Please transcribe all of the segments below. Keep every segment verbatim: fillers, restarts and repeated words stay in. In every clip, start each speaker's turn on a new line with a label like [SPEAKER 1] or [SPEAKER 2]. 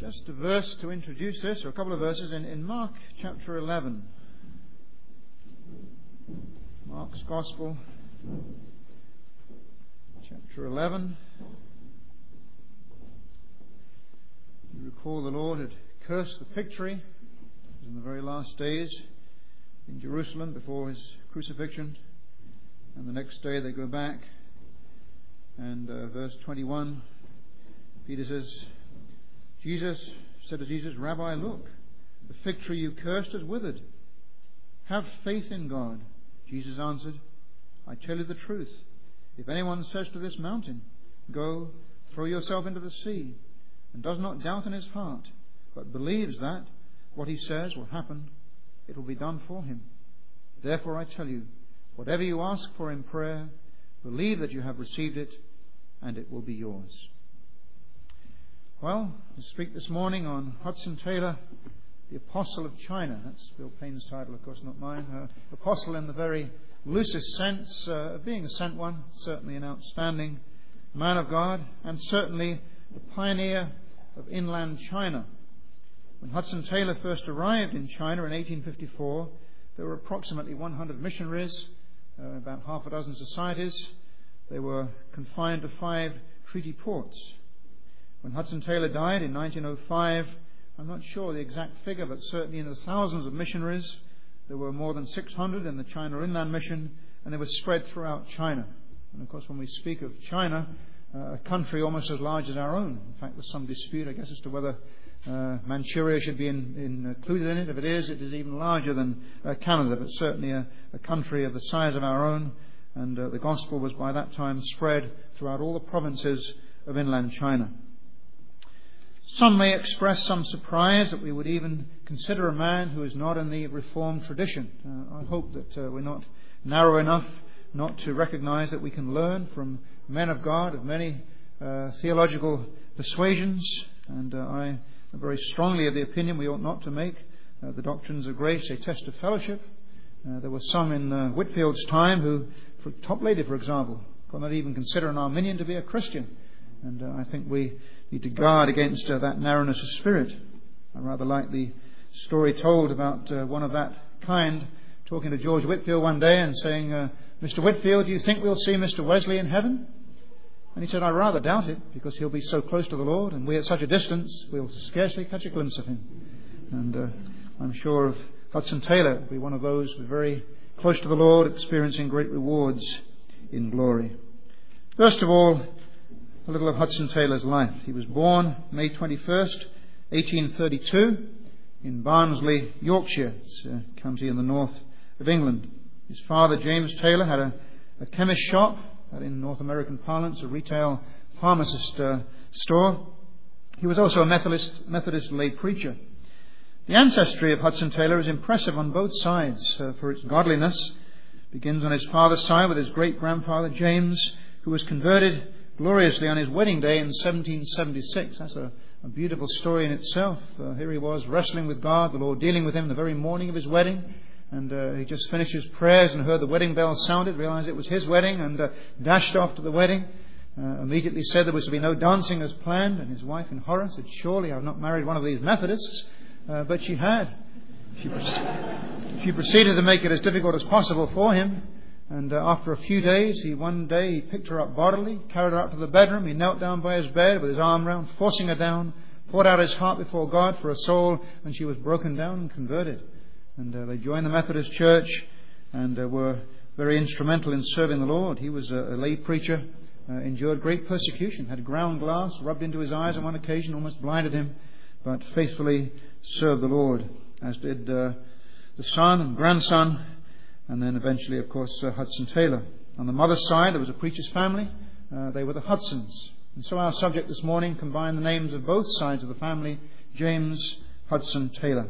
[SPEAKER 1] Just a verse to introduce this, or a couple of verses in, in Mark chapter eleven. Mark's Gospel, chapter eleven. You recall the Lord had cursed the fig tree. It was in the very last days in Jerusalem before his crucifixion. And the next day they go back. And uh, verse twenty-one, Peter says, Jesus said to Jesus, Rabbi, look, the fig tree you cursed has withered. Have faith in God. Jesus answered, I tell you the truth. If anyone says to this mountain, go, throw yourself into the sea, and does not doubt in his heart, but believes that what he says will happen, it will be done for him. Therefore I tell you, whatever you ask for in prayer, believe that you have received it, and it will be yours. Well, I speak this morning on Hudson Taylor, the Apostle of China. That's Bill Payne's title, of course, not mine. Uh, apostle in the very loosest sense uh, of being a sent one, certainly an outstanding man of God, and certainly the pioneer of inland China. When Hudson Taylor first arrived in China in eighteen fifty-four, there were approximately one hundred missionaries, uh, about half a dozen societies. They were confined to five treaty ports. When Hudson Taylor died in nineteen oh five, I'm not sure the exact figure, but certainly in the thousands of missionaries. There were more than six hundred in the China Inland Mission, and they were spread throughout China. And of course, when we speak of China, uh, a country almost as large as our own. In fact, there's some dispute, I guess, as to whether uh, Manchuria should be in, in, included in it. If it is, it is even larger than uh, Canada, but certainly a, a country of the size of our own. And uh, the gospel was by that time spread throughout all the provinces of inland China. Some may express some surprise that we would even consider a man who is not in the Reformed tradition. Uh, I hope that uh, we're not narrow enough not to recognize that we can learn from men of God of many uh, theological persuasions. And uh, I am very strongly of the opinion we ought not to make uh, the doctrines of grace a test of fellowship. Uh, there were some in uh, Whitfield's time who, for Toplady, for example, could not even consider an Arminian to be a Christian. And uh, I think we need to guard against uh, that narrowness of spirit. I rather like the story told about uh, one of that kind talking to George Whitfield one day and saying, uh, Mister Whitfield, do you think we'll see Mister Wesley in heaven? And he said, I rather doubt it, because he'll be so close to the Lord, and we at such a distance, we'll scarcely catch a glimpse of him. And uh, I'm sure of Hudson Taylor will be one of those who are very close to the Lord, experiencing great rewards in glory. First of all, a little of Hudson Taylor's life. He was born May twenty-first, eighteen thirty-two, in Barnsley, Yorkshire. It's a county in the north of England. His father, James Taylor, had a, a chemist shop, that in North American parlance, a retail pharmacist uh, store. He was also a Methodist, Methodist lay preacher. The ancestry of Hudson Taylor is impressive on both sides uh, for its godliness. It begins on his father's side with his great-grandfather, James, who was converted gloriously on his wedding day in seventeen seventy-six. That's a, a beautiful story in itself. Uh, here he was wrestling with God, the Lord dealing with him the very morning of his wedding. And uh, he just finished his prayers and heard the wedding bell sounded, realized it was his wedding, and uh, dashed off to the wedding. Uh, immediately said there was to be no dancing as planned. And his wife, in horror, said, surely I've not married one of these Methodists. Uh, but she had. She, pre- she proceeded to make it as difficult as possible for him. And uh, after a few days, he one day he picked her up bodily, carried her up to the bedroom. He knelt down by his bed with his arm round, forcing her down, poured out his heart before God for a soul, and she was broken down and converted. And uh, they joined the Methodist Church and uh, were very instrumental in serving the Lord. He was a, a lay preacher, uh, endured great persecution, had ground glass rubbed into his eyes on one occasion, almost blinded him, but faithfully served the Lord, as did uh, the son and grandson. And then eventually, of course, uh, Hudson Taylor. On the mother's side, there was a preacher's family. Uh, they were the Hudsons. And so our subject this morning combined the names of both sides of the family, James Hudson Taylor.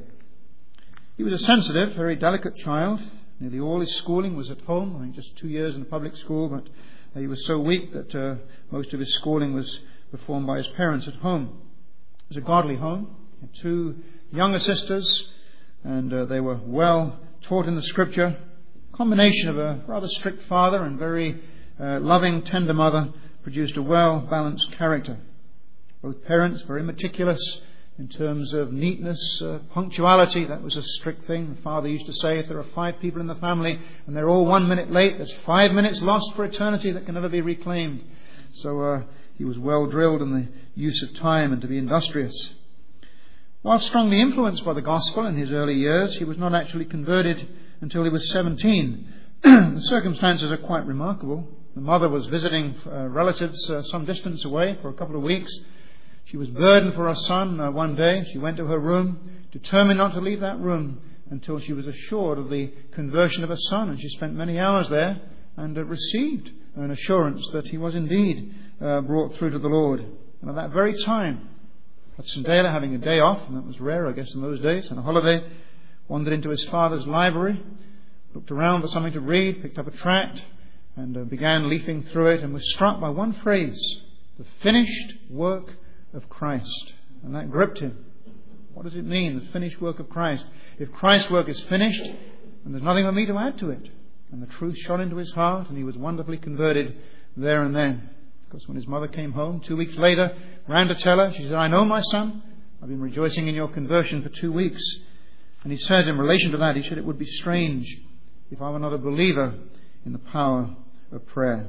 [SPEAKER 1] He was a sensitive, very delicate child. Nearly all his schooling was at home. I think just two years in the public school, but he was so weak that uh, most of his schooling was performed by his parents at home. It was a godly home. He had two younger sisters, and uh, they were well taught in the Scripture. Combination of a rather strict father and very uh, loving, tender mother produced a well-balanced character. Both parents very meticulous in terms of neatness, uh, punctuality. That was a strict thing. The father used to say, if there are five people in the family and they're all one minute late, there's five minutes lost for eternity that can never be reclaimed. So uh, he was well drilled in the use of time and to be industrious. While strongly influenced by the gospel in his early years, he was not actually converted until he was seventeen. The circumstances are quite remarkable. The mother was visiting uh, relatives uh, some distance away for a couple of weeks. She was burdened for her son uh, one day. She went to her room, determined not to leave that room until she was assured of the conversion of her son. And she spent many hours there and uh, received an assurance that he was indeed uh, brought through to the Lord. And at that very time, Hudson Taylor, having a day off, and that was rare, I guess, in those days, and a holiday, wandered into his father's library, looked around for something to read, picked up a tract, and uh, began leafing through it, and was struck by one phrase, the finished work of Christ. And that gripped him. What does it mean, the finished work of Christ? If Christ's work is finished, then there's nothing for me to add to it. And the truth shone into his heart, and he was wonderfully converted there and then. Because when his mother came home two weeks later, ran to tell her, she said, I know, my son, I've been rejoicing in your conversion for two weeks. And he said, in relation to that, he said, it would be strange if I were not a believer in the power of prayer.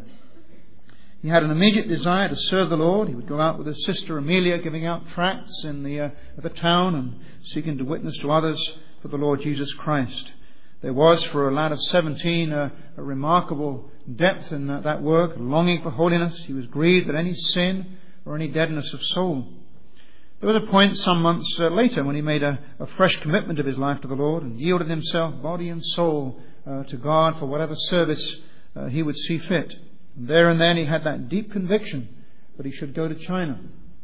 [SPEAKER 1] He had an immediate desire to serve the Lord. He would go out with his sister Amelia, giving out tracts in the, uh, the town and seeking to witness to others for the Lord Jesus Christ. There was, for a lad of seventeen, a, a remarkable depth in that, that work, longing for holiness. He was grieved at any sin or any deadness of soul. There was a point some months uh, later when he made a, a fresh commitment of his life to the Lord and yielded himself, body and soul, uh, to God for whatever service uh, he would see fit. And there and then he had that deep conviction that he should go to China.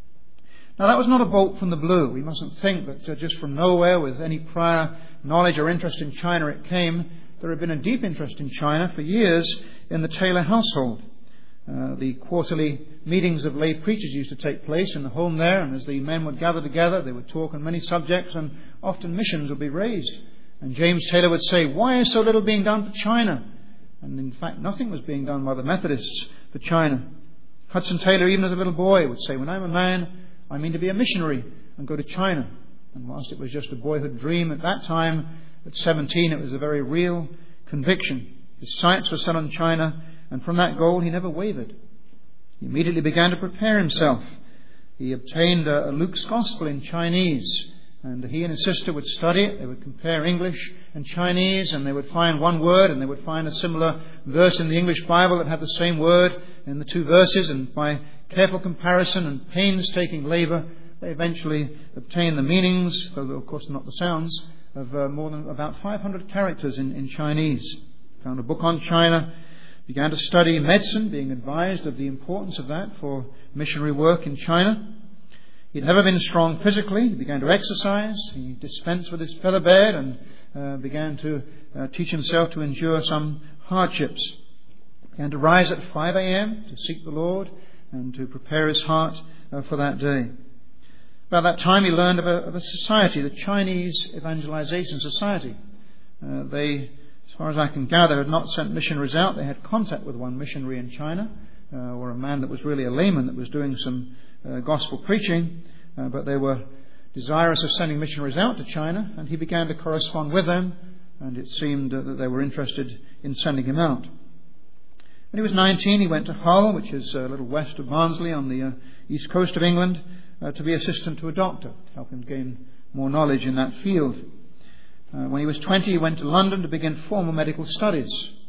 [SPEAKER 1] Now that was not a bolt from the blue. We mustn't think that uh, just from nowhere with any prior knowledge or interest in China it came. There had been a deep interest in China for years in the Taylor household. Uh, the quarterly meetings of lay preachers used to take place in the home there, and as the men would gather together, they would talk on many subjects, and often missions would be raised. And James Taylor would say, why is so little being done for China? And in fact, nothing was being done by the Methodists for China. Hudson Taylor, even as a little boy, would say, when I'm a man, I mean to be a missionary and go to China. And whilst it was just a boyhood dream at that time, at seventeen, it was a very real conviction. His sights were set on China, and from that goal he never wavered. He immediately began to prepare himself. He obtained uh, Luke's Gospel in Chinese, and he and his sister would study it. They would compare English and Chinese, and they would find one word, and they would find a similar verse in the English Bible that had the same word in the two verses, and by careful comparison and painstaking labour, they eventually obtained the meanings, though of course not the sounds, of uh, more than about five hundred characters in, in Chinese. Found a book on China, began to study medicine, being advised of the importance of that for missionary work in China. He'd never been strong physically. He began to exercise. He dispensed with his feather bed and uh, began to uh, teach himself to endure some hardships. Began to rise at five a.m. to seek the Lord and to prepare his heart uh, for that day. About that time he learned of a, of a society, the Chinese Evangelization Society. Uh, they, as far as I can gather, had not sent missionaries out. They had contact with one missionary in China, uh, or a man that was really a layman that was doing some uh, gospel preaching, uh, but they were desirous of sending missionaries out to China, and he began to correspond with them, and it seemed uh, that they were interested in sending him out. When he was nineteen, he went to Hull, which is a little west of Barnsley on the uh, east coast of England, uh, to be assistant to a doctor, help him gain more knowledge in that field. Uh, when he was twenty, he went to London to begin formal medical studies.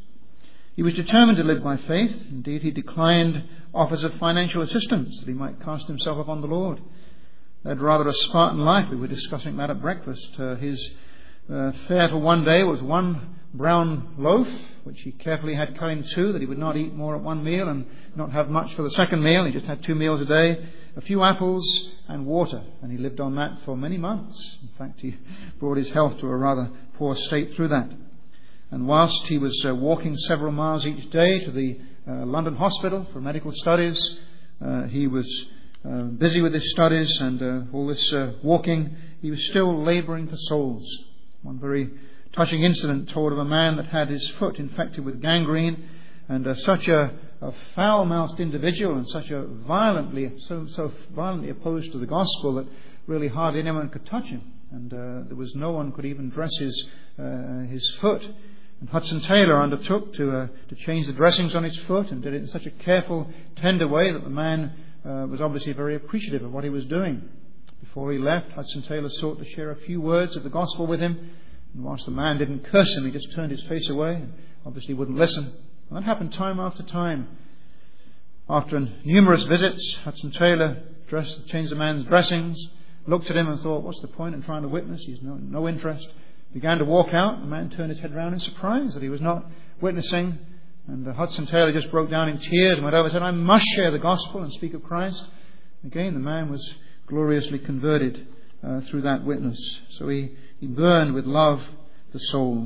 [SPEAKER 1] He was determined to live by faith. Indeed, he declined offers of financial assistance that he might cast himself upon the Lord. He led rather a Spartan life. We were discussing that at breakfast. Uh, his uh, fare for one day was one brown loaf, which he carefully had cut in two, that he would not eat more at one meal and not have much for the second meal. He just had two meals a day, a few apples and water, and he lived on that for many months. In fact, he brought his health to a rather poor state through that. And whilst he was uh, walking several miles each day to the uh, London hospital for medical studies, uh, he was uh, busy with his studies and uh, all this uh, walking. He was still labouring for souls. One very touching incident told of a man that had his foot infected with gangrene, and uh, such a, a foul-mouthed individual and such a violently, so, so violently opposed to the gospel that really hardly anyone could touch him. And uh, there was no one could even dress his, uh, his foot. And Hudson Taylor undertook to, uh, to change the dressings on his foot, and did it in such a careful, tender way that the man uh, was obviously very appreciative of what he was doing. Before he left, Hudson Taylor sought to share a few words of the gospel with him. And whilst the man didn't curse him, he just turned his face away and obviously wouldn't listen. And that happened time after time. After numerous visits, Hudson Taylor dressed, changed the man's dressings, looked at him and thought, what's the point in trying to witness? He's no, no interest. Began to walk out. The man turned his head round in surprise that he was not witnessing. And uh, Hudson Taylor just broke down in tears and went over and said, I must share the gospel and speak of Christ. Again, the man was gloriously converted uh, through that witness. So he, he burned with love the souls.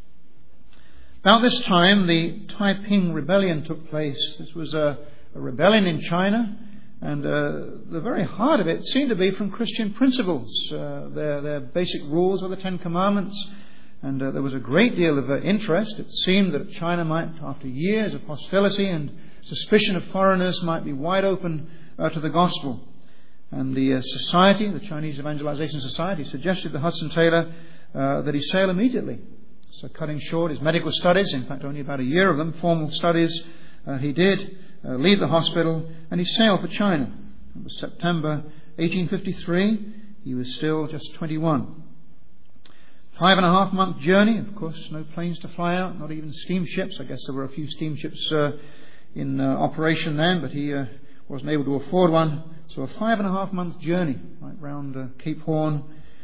[SPEAKER 1] About this time, the Taiping Rebellion took place. This was a, a rebellion in China, and uh, the very heart of it seemed to be from Christian principles. Uh, their, their basic rules were the Ten Commandments, and uh, there was a great deal of uh, interest. It seemed that China might, after years of hostility and suspicion of foreigners, might be wide open uh, to the gospel. And the uh, society, the Chinese Evangelization Society, suggested to Hudson Taylor uh, that he sail immediately. So cutting short his medical studies, in fact only about a year of them, formal studies, uh, he did uh, leave the hospital and he sailed for China. It was September eighteen fifty-three. He was still just twenty-one. Five and a half month journey. Of course, no planes to fly out, not even steamships. I guess there were a few steamships uh, in uh, operation then, but he uh, wasn't able to afford one. So a five and a half month journey right round uh, Cape Horn.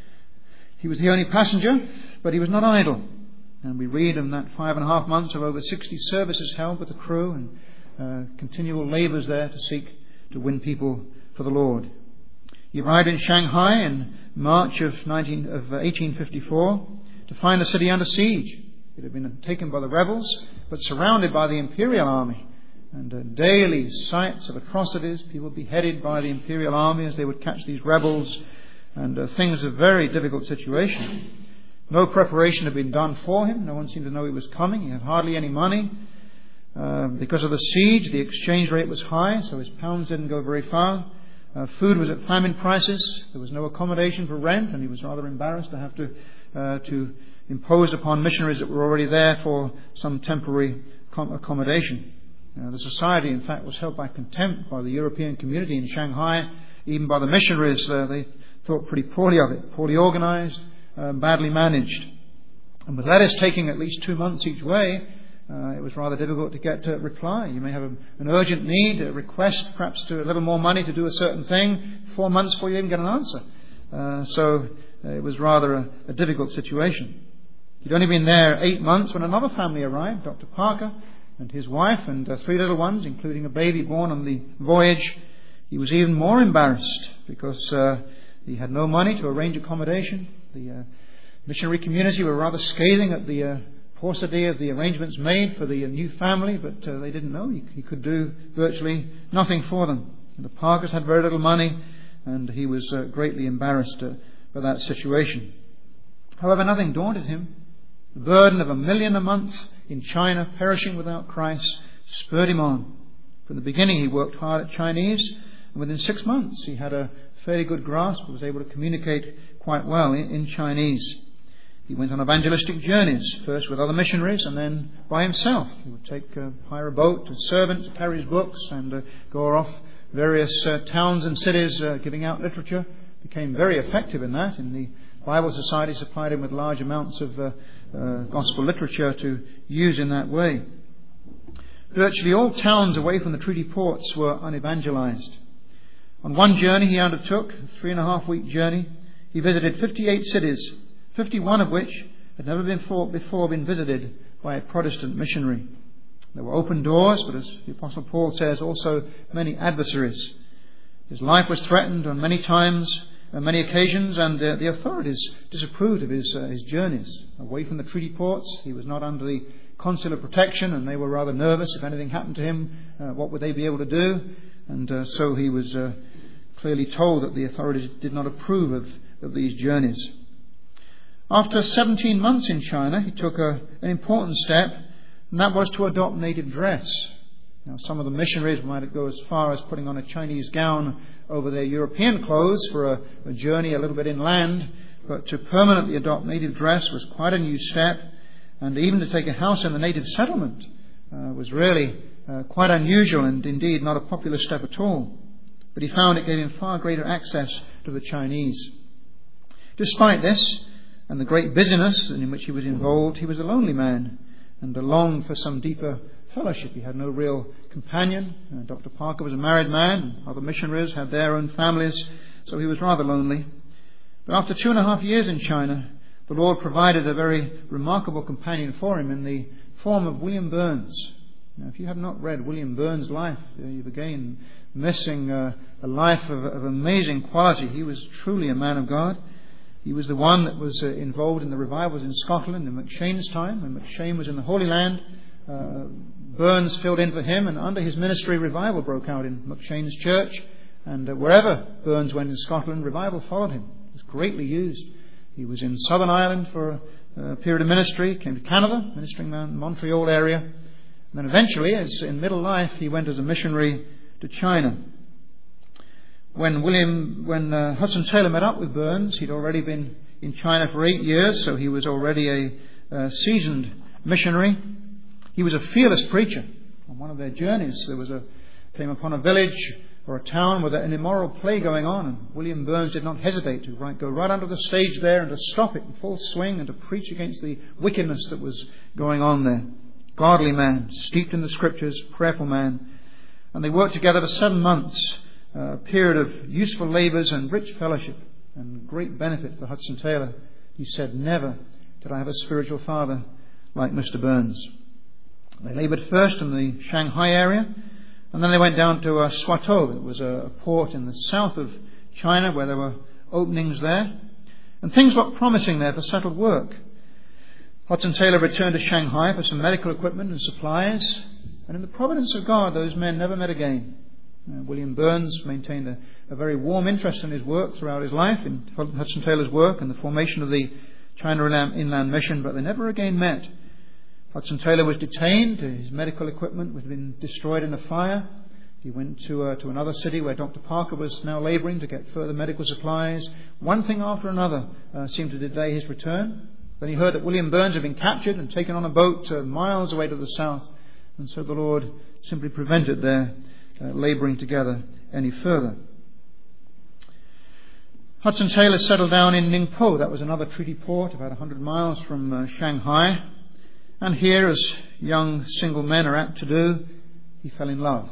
[SPEAKER 1] He was the only passenger, but he was not idle. And we read in that five and a half months of over sixty services held with the crew and uh, continual labours there to seek to win people for the Lord. He arrived in Shanghai in March of, nineteen, of eighteen fifty-four to find the city under siege. It had been taken by the rebels, but surrounded by the imperial army. And uh, daily sights of atrocities, people beheaded by the imperial army as they would catch these rebels, and uh, things of very difficult situation. No preparation had been done for him. No one seemed to know he was coming. He had hardly any money. Uh, because of the siege, the exchange rate was high, so his pounds didn't go very far. Uh, food was at famine prices. There was no accommodation for rent, and he was rather embarrassed to have to uh, to impose upon missionaries that were already there for some temporary com- accommodation. Uh, the society, in fact, was held by contempt by the European community in Shanghai, even by the missionaries. Uh, they thought pretty poorly of it, poorly organised, uh, badly managed. And with letters taking at least two months each way, uh, it was rather difficult to get a reply. You may have a, an urgent need, a request, perhaps to a little more money to do a certain thing, four months before you even get an answer. Uh, so uh, it was rather a, a difficult situation. He'd only been there eight months when another family arrived, Doctor Parker and his wife and uh, three little ones, including a baby born on the voyage. He was even more embarrassed because uh, he had no money to arrange accommodation. The uh, missionary community were rather scathing at the uh, paucity of the arrangements made for the uh, new family, but uh, they didn't know. He, he could do virtually nothing for them. And the Parkers had very little money, and he was uh, greatly embarrassed uh, by that situation. However, nothing daunted him. The burden of a million a month in China, perishing without Christ, spurred him on. From the beginning he worked hard at Chinese, and within six months he had a fairly good grasp and was able to communicate quite well in, in Chinese. He went on evangelistic journeys, first with other missionaries and then by himself. He would take uh, hire a boat, a servant to carry his books, and uh, go off various uh, towns and cities uh, giving out literature. Became very effective in that. In the Bible Society supplied him with large amounts of uh, uh, gospel literature to use in that way. Virtually all towns away from the treaty ports were unevangelized. On one journey he undertook, a three and a half week journey, he visited fifty-eight cities, fifty-one of which had never before, before been visited by a Protestant missionary. There were open doors, but as the Apostle Paul says, also many adversaries. His life was threatened on many times, on many occasions, and uh, the authorities disapproved of his, uh, his journeys. Away from the treaty ports, he was not under the consular protection, and they were rather nervous. If anything happened to him, uh, what would they be able to do? And uh, so he was uh, clearly told that the authorities did not approve of, of these journeys. After seventeen months in China, he took a, an important step, and that was to adopt native dress. Now, some of the missionaries might go as far as putting on a Chinese gown over their European clothes for a, a journey a little bit inland, but to permanently adopt native dress was quite a new step, and even to take a house in the native settlement uh, was really uh, quite unusual and indeed not a popular step at all. But he found it gave him far greater access to the Chinese. Despite this, and the great busyness in which he was involved, he was a lonely man and longed for some deeper fellowship. He had no real companion. Uh, Doctor Parker was a married man. Other missionaries had their own families, so he was rather lonely. But after two and a half years in China, the Lord provided a very remarkable companion for him in the form of William Burns. Now, if you have not read William Burns' life, uh, you've again missing uh, a life of, of amazing quality. He was truly a man of God. He was the one that was uh, involved in the revivals in Scotland in McShane's time. When McShane was in the Holy Land, uh, Burns filled in for him, and under his ministry, revival broke out in McShane's church. And uh, wherever Burns went in Scotland, revival followed him. He was greatly used. He was in Southern Ireland for a, a period of ministry, came to Canada, ministering around the Montreal area. And then eventually, as in middle life, he went as a missionary to China. When William, when uh, Hudson Taylor met up with Burns, he'd already been in China for eight years, so he was already a, a seasoned missionary. He was a fearless preacher. On one of their journeys, there was a came upon a village or a town with an immoral play going on, and William Burns did not hesitate to right, go right onto the stage there and to stop it in full swing and to preach against the wickedness that was going on there. Godly man, steeped in the Scriptures, prayerful man, and they worked together for seven months. A period of useful labours and rich fellowship and great benefit for Hudson Taylor. He said, "Never did I have a spiritual father like Mister Burns." They laboured first in the Shanghai area, and then they went down to uh, Swatow. It was a port in the south of China where there were openings there, and things looked promising there for settled work. Hudson Taylor returned to Shanghai for some medical equipment and supplies, and in the providence of God, those men never met again. Uh, William Burns maintained a, a very warm interest in his work throughout his life, in Hudson Taylor's work and the formation of the China Inland Mission, but they never again met. Hudson Taylor was detained. His medical equipment had been destroyed in a fire. He went to uh, to another city where Doctor Parker was now labouring to get further medical supplies. One thing after another uh, seemed to delay his return. Then he heard that William Burns had been captured and taken on a boat uh, miles away to the south, and so the Lord simply prevented their Uh, labouring together any further. Hudson Taylor settled down in Ningpo. That was another treaty port about one hundred miles from uh, Shanghai. And here, as young single men are apt to do, he fell in love.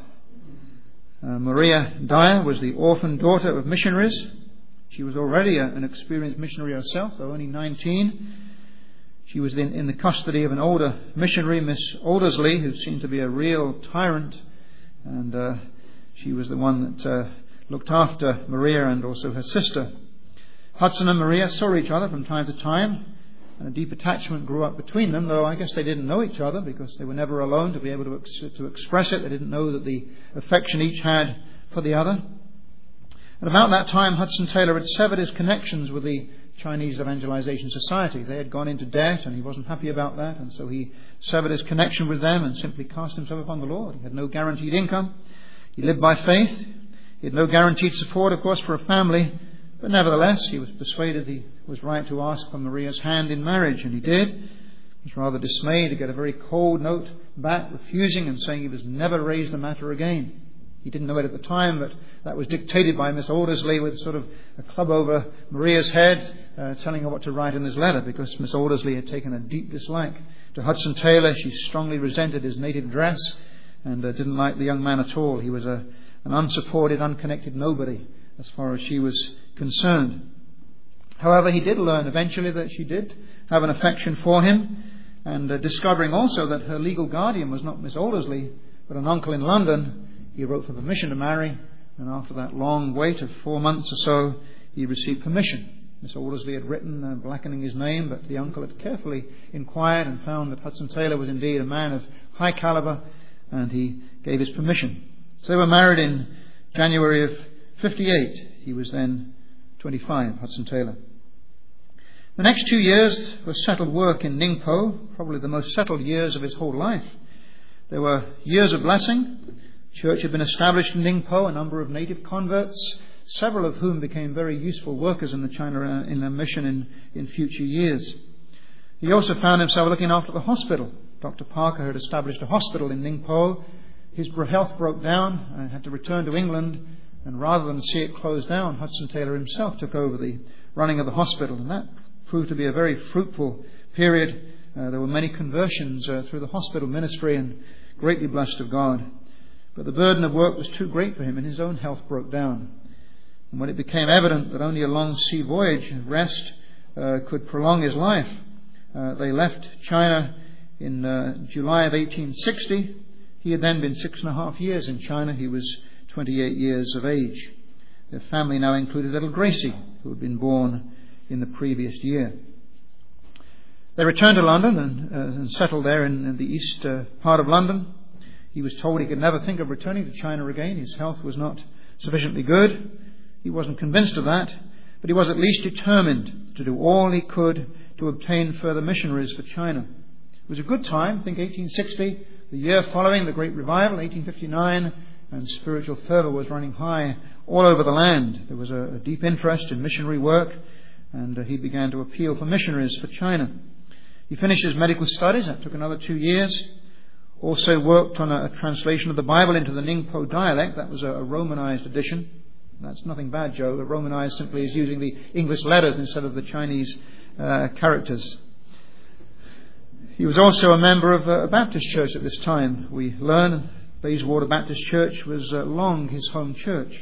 [SPEAKER 1] Uh, Maria Dyer was the orphan daughter of missionaries. She was already a, an experienced missionary herself, though only nineteen. She was in, in the custody of an older missionary, Miss Aldersley, who seemed to be a real tyrant. And uh, she was the one that uh, looked after Maria and also her sister. Hudson and Maria saw each other from time to time, and a deep attachment grew up between them, though I guess they didn't know each other because they were never alone to be able to, ex- to express it. They didn't know that the affection each had for the other. And about that time, Hudson Taylor had severed his connections with the Chinese Evangelization Society. They had gone into debt, and he wasn't happy about that, and so he severed his connection with them and simply cast himself upon the Lord. He had no guaranteed income. He lived by faith. He had no guaranteed support, of course, for a family, but nevertheless, he was persuaded he was right to ask for Maria's hand in marriage, and he did. He was rather dismayed to get a very cold note back, refusing and saying he was never raise the matter again. He didn't know it at the time, but that was dictated by Miss Aldersley with sort of a club over Maria's head, uh, telling her what to write in this letter, because Miss Aldersley had taken a deep dislike to Hudson Taylor. She strongly resented his native dress and uh, didn't like the young man at all. He was a, an unsupported, unconnected nobody as far as she was concerned. However, he did learn eventually that she did have an affection for him, and uh, discovering also that her legal guardian was not Miss Aldersley, but an uncle in London, he wrote for permission to marry, and after that long wait of four months or so, he received permission. Miss Aldersley had written, uh, blackening his name, but the uncle had carefully inquired and found that Hudson Taylor was indeed a man of high calibre, and he gave his permission. So they were married in January of fifty-eight. He was then twenty-five, Hudson Taylor. The next two years were settled work in Ningpo, probably the most settled years of his whole life. There were years of blessing. Church had been established in Ningpo, a number of native converts, several of whom became very useful workers in the China Inland Mission in, in future years. He also found himself looking after the hospital. Doctor Parker had established a hospital in Ningpo. His health broke down and had to return to England, and rather than see it closed down, Hudson Taylor himself took over the running of the hospital, and that proved to be a very fruitful period. Uh, there were many conversions uh, through the hospital ministry, and greatly blessed of God. But the burden of work was too great for him, and his own health broke down. And when it became evident that only a long sea voyage and rest uh, could prolong his life, uh, they left China in uh, July of eighteen sixty. He had then been six and a half years in China. He was twenty-eight years of age. Their family now included little Gracie, who had been born in the previous year. They returned to London and, uh, and settled there in, in the east uh, part of London. He was told he could never think of returning to China again. His health was not sufficiently good. He wasn't convinced of that, but he was at least determined to do all he could to obtain further missionaries for China. It was a good time, I think eighteen sixty, the year following the Great Revival, eighteen fifty-nine, and spiritual fervour was running high all over the land. There was a, a deep interest in missionary work, and uh, he began to appeal for missionaries for China. He finished his medical studies. That took another two years. Also worked on a, a translation of the Bible into the Ningpo dialect. That was a, a Romanized edition. That's nothing bad, Joe. The Romanized simply is using the English letters instead of the Chinese uh, characters. He was also a member of a Baptist church at this time. We learn Bayswater Baptist Church was uh, long his home church.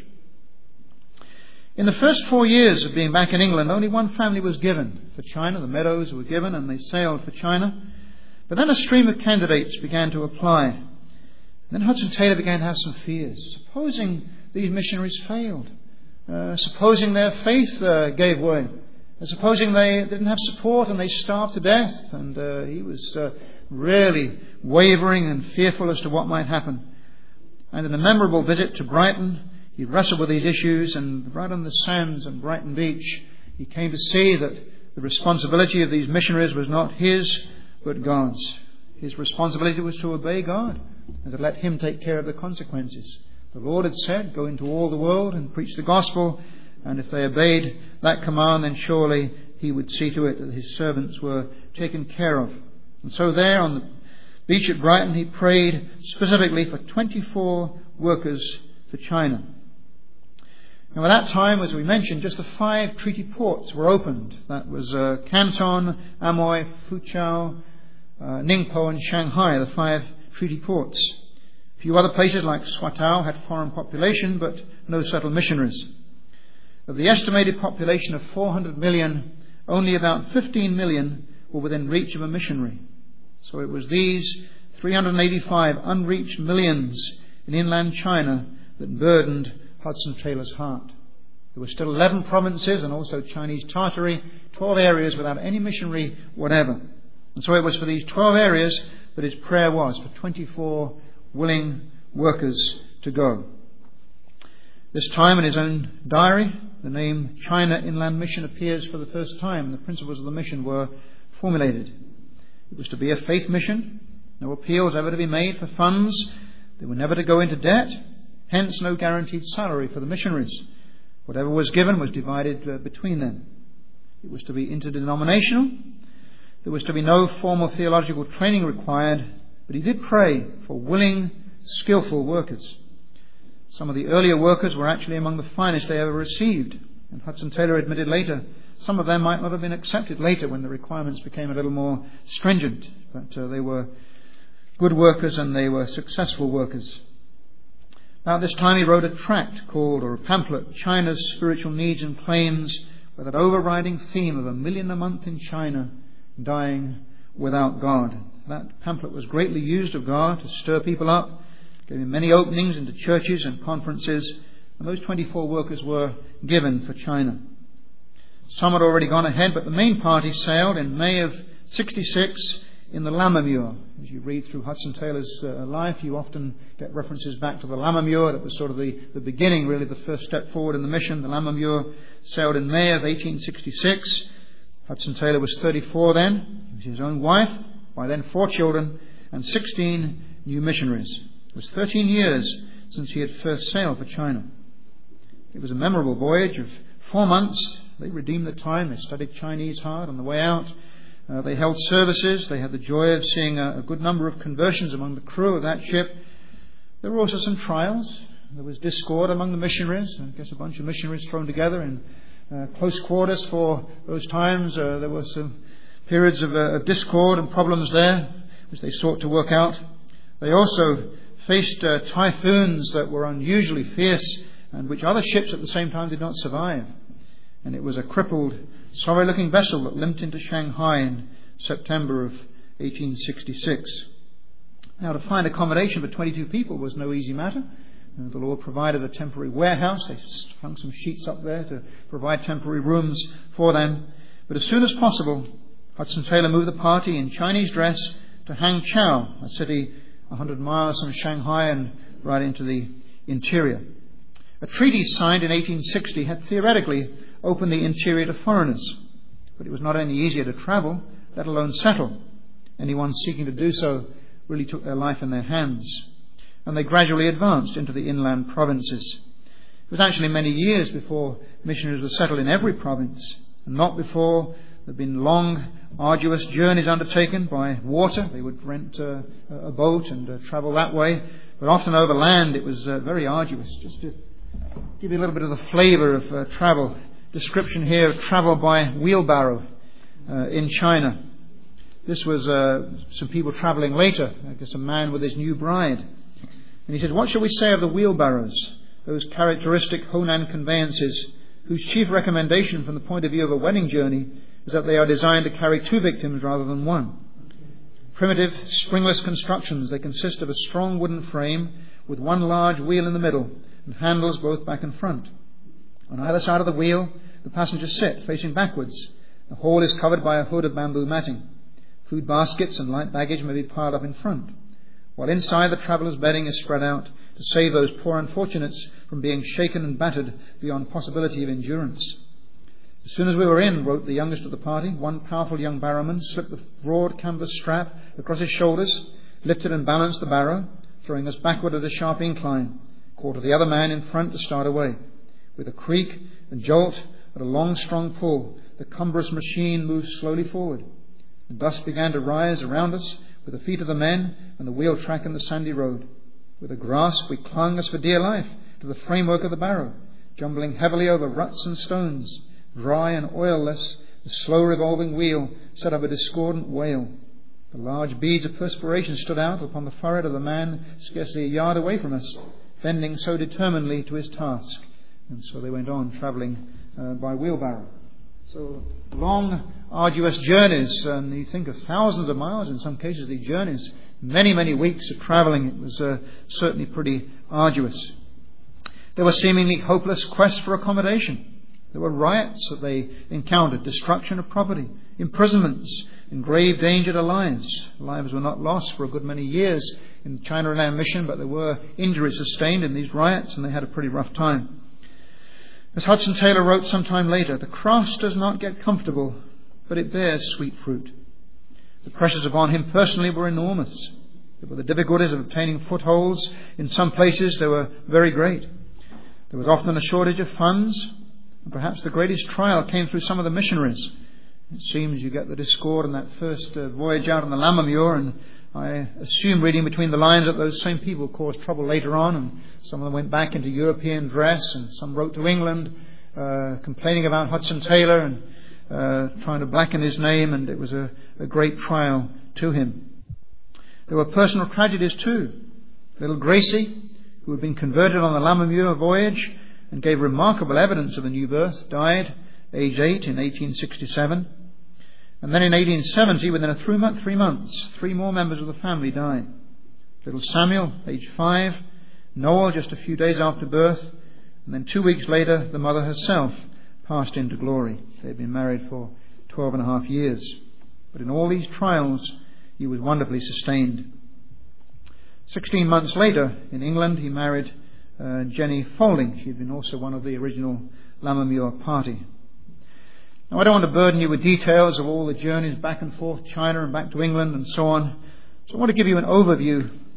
[SPEAKER 1] In the first four years of being back in England, only one family was given for China. The Meadows were given, and they sailed for China. But then a stream of candidates began to apply. Then Hudson Taylor began to have some fears. Supposing these missionaries failed, uh, supposing their faith uh, gave way, uh, supposing they didn't have support and they starved to death, and uh, he was uh, really wavering and fearful as to what might happen. And in a memorable visit to Brighton, he wrestled with these issues, and right on the sands on Brighton Beach, he came to see that the responsibility of these missionaries was not his, but God's. His responsibility was to obey God and to let Him take care of the consequences. The Lord had said, go into all the world and preach the gospel, and if they obeyed that command, then surely He would see to it that His servants were taken care of. And so there on the beach at Brighton, he prayed specifically for twenty-four workers for China. Now, at that time, as we mentioned, just the five treaty ports were opened. That was uh, Canton, Amoy, Fuzhou, uh, Ningpo and Shanghai, the five treaty ports. A few other places like Swatow had foreign population, but no settled missionaries. Of the estimated population of four hundred million, only about fifteen million were within reach of a missionary. So it was these three hundred eighty-five unreached millions in inland China that burdened Hudson Taylor's heart. There were still eleven provinces and also Chinese Tartary, twelve areas without any missionary whatever. And so it was for these twelve areas that his prayer was, for twenty-four willing workers to go. This time in his own diary, the name China Inland Mission appears for the first time. The principles of the mission were formulated. It was to be a faith mission, no appeals ever to be made for funds. They were never to go into debt, hence no guaranteed salary for the missionaries. Whatever was given was divided uh, between them. It was to be interdenominational. There was to be no formal theological training required, but he did pray for willing, skillful workers. Some of the earlier workers were actually among the finest they ever received, and Hudson Taylor admitted later some of them might not have been accepted later when the requirements became a little more stringent, but uh, they were good workers and they were successful workers. About this time he wrote a tract called, or a pamphlet, China's Spiritual Needs and Claims, with that overriding theme of a million a month in China dying without God. That pamphlet was greatly used of God to stir people up, gave him many openings into churches and conferences, and those twenty-four workers were given for China. Some had already gone ahead, but the main party sailed in May of sixty-six in the Lammermuir. As you read through Hudson Taylor's uh, life, you often get references back to the Lammermuir. That was sort of the, the beginning, really, the first step forward in the mission. The Lammermuir sailed in May of eighteen sixty-six. Hudson Taylor was thirty-four then. He was his own wife, by then four children, and sixteen new missionaries. It was thirteen years since he had first sailed for China. It was a memorable voyage of four months. They redeemed the time. They studied Chinese hard on the way out. Uh, they held services. They had the joy of seeing a, a good number of conversions among the crew of that ship. There were also some trials. There was discord among the missionaries. I guess a bunch of missionaries thrown together in uh, close quarters for those times. Uh, there were some periods of, uh, of discord and problems there, which they sought to work out. They also faced uh, typhoons that were unusually fierce and which other ships at the same time did not survive. And it was a crippled, sorry-looking vessel that limped into Shanghai in September of eighteen sixty-six. Now, to find accommodation for twenty-two people was no easy matter. Uh, the Lord provided a temporary warehouse. They hung some sheets up there to provide temporary rooms for them. But as soon as possible, Hudson Taylor moved the party in Chinese dress to Hangzhou, a city one hundred miles from Shanghai and right into the interior. A treaty signed in eighteen sixty had theoretically opened the interior to foreigners, but it was not any easier to travel, let alone settle. Anyone seeking to do so really took their life in their hands, and they gradually advanced into the inland provinces. It was actually many years before missionaries were settled in every province, and not before there had been long, arduous journeys undertaken by water. They would rent uh, a boat and uh, travel that way, but often over land it was uh, very arduous. Just to give you a little bit of the flavour of uh, travel, description here of travel by wheelbarrow uh, in China. This was uh, some people travelling later, I guess a man with his new bride. And he said, "What shall we say of the wheelbarrows, those characteristic Honan conveyances, whose chief recommendation from the point of view of a wedding journey is that they are designed to carry two victims rather than one? Primitive, springless constructions, they consist of a strong wooden frame with one large wheel in the middle and handles both back and front. On either side of the wheel, the passengers sit, facing backwards. The hall is covered by a hood of bamboo matting. Food baskets and light baggage may be piled up in front, while inside the travellers' bedding is spread out to save those poor unfortunates from being shaken and battered beyond possibility of endurance. As soon as we were in," wrote the youngest of the party, "one powerful young barrowman slipped the broad canvas strap across his shoulders, lifted and balanced the barrow, throwing us backward at a sharp incline, called to the other man in front to start away. With a creak and jolt and a long, strong pull, the cumbrous machine moved slowly forward. The dust began to rise around us with the feet of the men and the wheel track in the sandy road. With a grasp we clung as for dear life to the framework of the barrow, jumbling heavily over ruts and stones. Dry and oilless, the slow revolving wheel set up a discordant wail. The large beads of perspiration stood out upon the forehead of the man scarcely a yard away from us, bending so determinedly to his task." And so they went on, travelling uh, by wheelbarrow. So long, arduous journeys, and you think of thousands of miles in some cases, these journeys, many, many weeks of travelling. It was uh, certainly pretty arduous. There were seemingly hopeless quests for accommodation. There were riots that they encountered, destruction of property, imprisonments, and grave danger to lives. Lives were not lost for a good many years in the China Inland Mission, but there were injuries sustained in these riots, and they had a pretty rough time. As Hudson Taylor wrote sometime later, "The cross does not get comfortable, but it bears sweet fruit." The pressures upon him personally were enormous. There were the difficulties of obtaining footholds. In some places they were very great. There was often a shortage of funds, and perhaps the greatest trial came through some of the missionaries. It seems you get the discord in that first uh, voyage out on the Lammermuir, and I assume reading between the lines that those same people caused trouble later on, and some of them went back into European dress, and some wrote to England uh, complaining about Hudson Taylor and uh, trying to blacken his name, and it was a, a great trial to him. There were personal tragedies too. Little Gracie, who had been converted on the Lammermuir voyage and gave remarkable evidence of the new birth, died aged eight in eighteen sixty-seven. And then in eighteen seventy, within a three, month, three months, three more members of the family died. Little Samuel, aged five, Noel, just a few days after birth, and then two weeks later, the mother herself passed into glory. They had been married for twelve and a half years. But in all these trials, he was wonderfully sustained. Sixteen months later, in England, he married uh, Jenny Folding. She had been also one of the original Lammermuir party. Now, I don't want to burden you with details of all the journeys back and forth, China and back to England and so on. So I want to give you an overview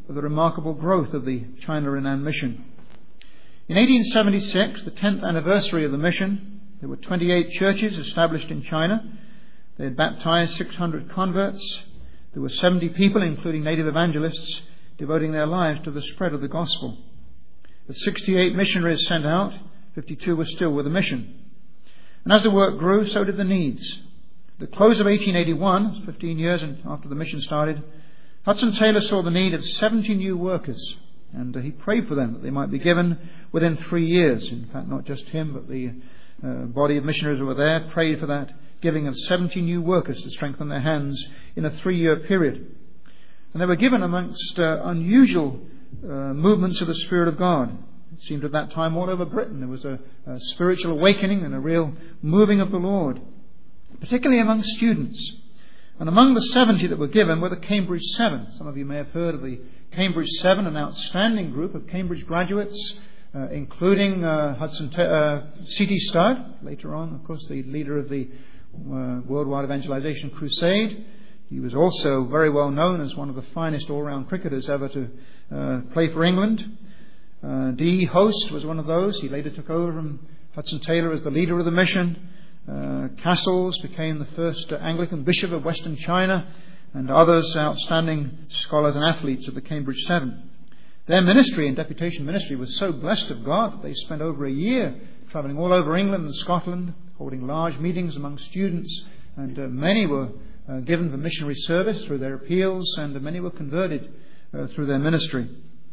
[SPEAKER 1] of the remarkable growth of the China Renan mission. In eighteen seventy-six, the tenth anniversary of the mission, there were twenty-eight churches established in China. They had baptized six hundred converts. There were seventy people, including native evangelists, devoting their lives to the spread of the gospel. With sixty-eight missionaries sent out, fifty-two were still with the mission. And as the work grew, so did the needs. At the close of eighteen eighty-one, fifteen years after the mission started, Hudson Taylor saw the need of seventy new workers, and uh, he prayed for them that they might be given within three years. In fact, not just him, but the uh, body of missionaries who were there prayed for that giving of seventy new workers to strengthen their hands in a three-year period. And they were given amongst uh, unusual uh, movements of the Spirit of God. It seemed at that time all over Britain there was a, a spiritual awakening and a real moving of the Lord, particularly among students. And among the seventy that were given were the Cambridge Seven. Some of you may have heard of the Cambridge Seven, an outstanding group of Cambridge graduates, uh, including uh, Hudson T- uh, C T Studd, later on, of course, the leader of the uh, Worldwide Evangelization Crusade. He was also very well known as one of the finest all-round cricketers ever to uh, play for England. Uh, D. Host was one of those. He later took over from Hudson Taylor as the leader of the mission. Uh, Cassels became the first uh, Anglican bishop of Western China, and others outstanding scholars and athletes of the Cambridge Seven. Their ministry and deputation ministry was so blessed of God that they spent over a year travelling all over England and Scotland, holding large meetings among students, and uh, many were uh, given for missionary service through their appeals, and uh, many were converted uh, through their ministry.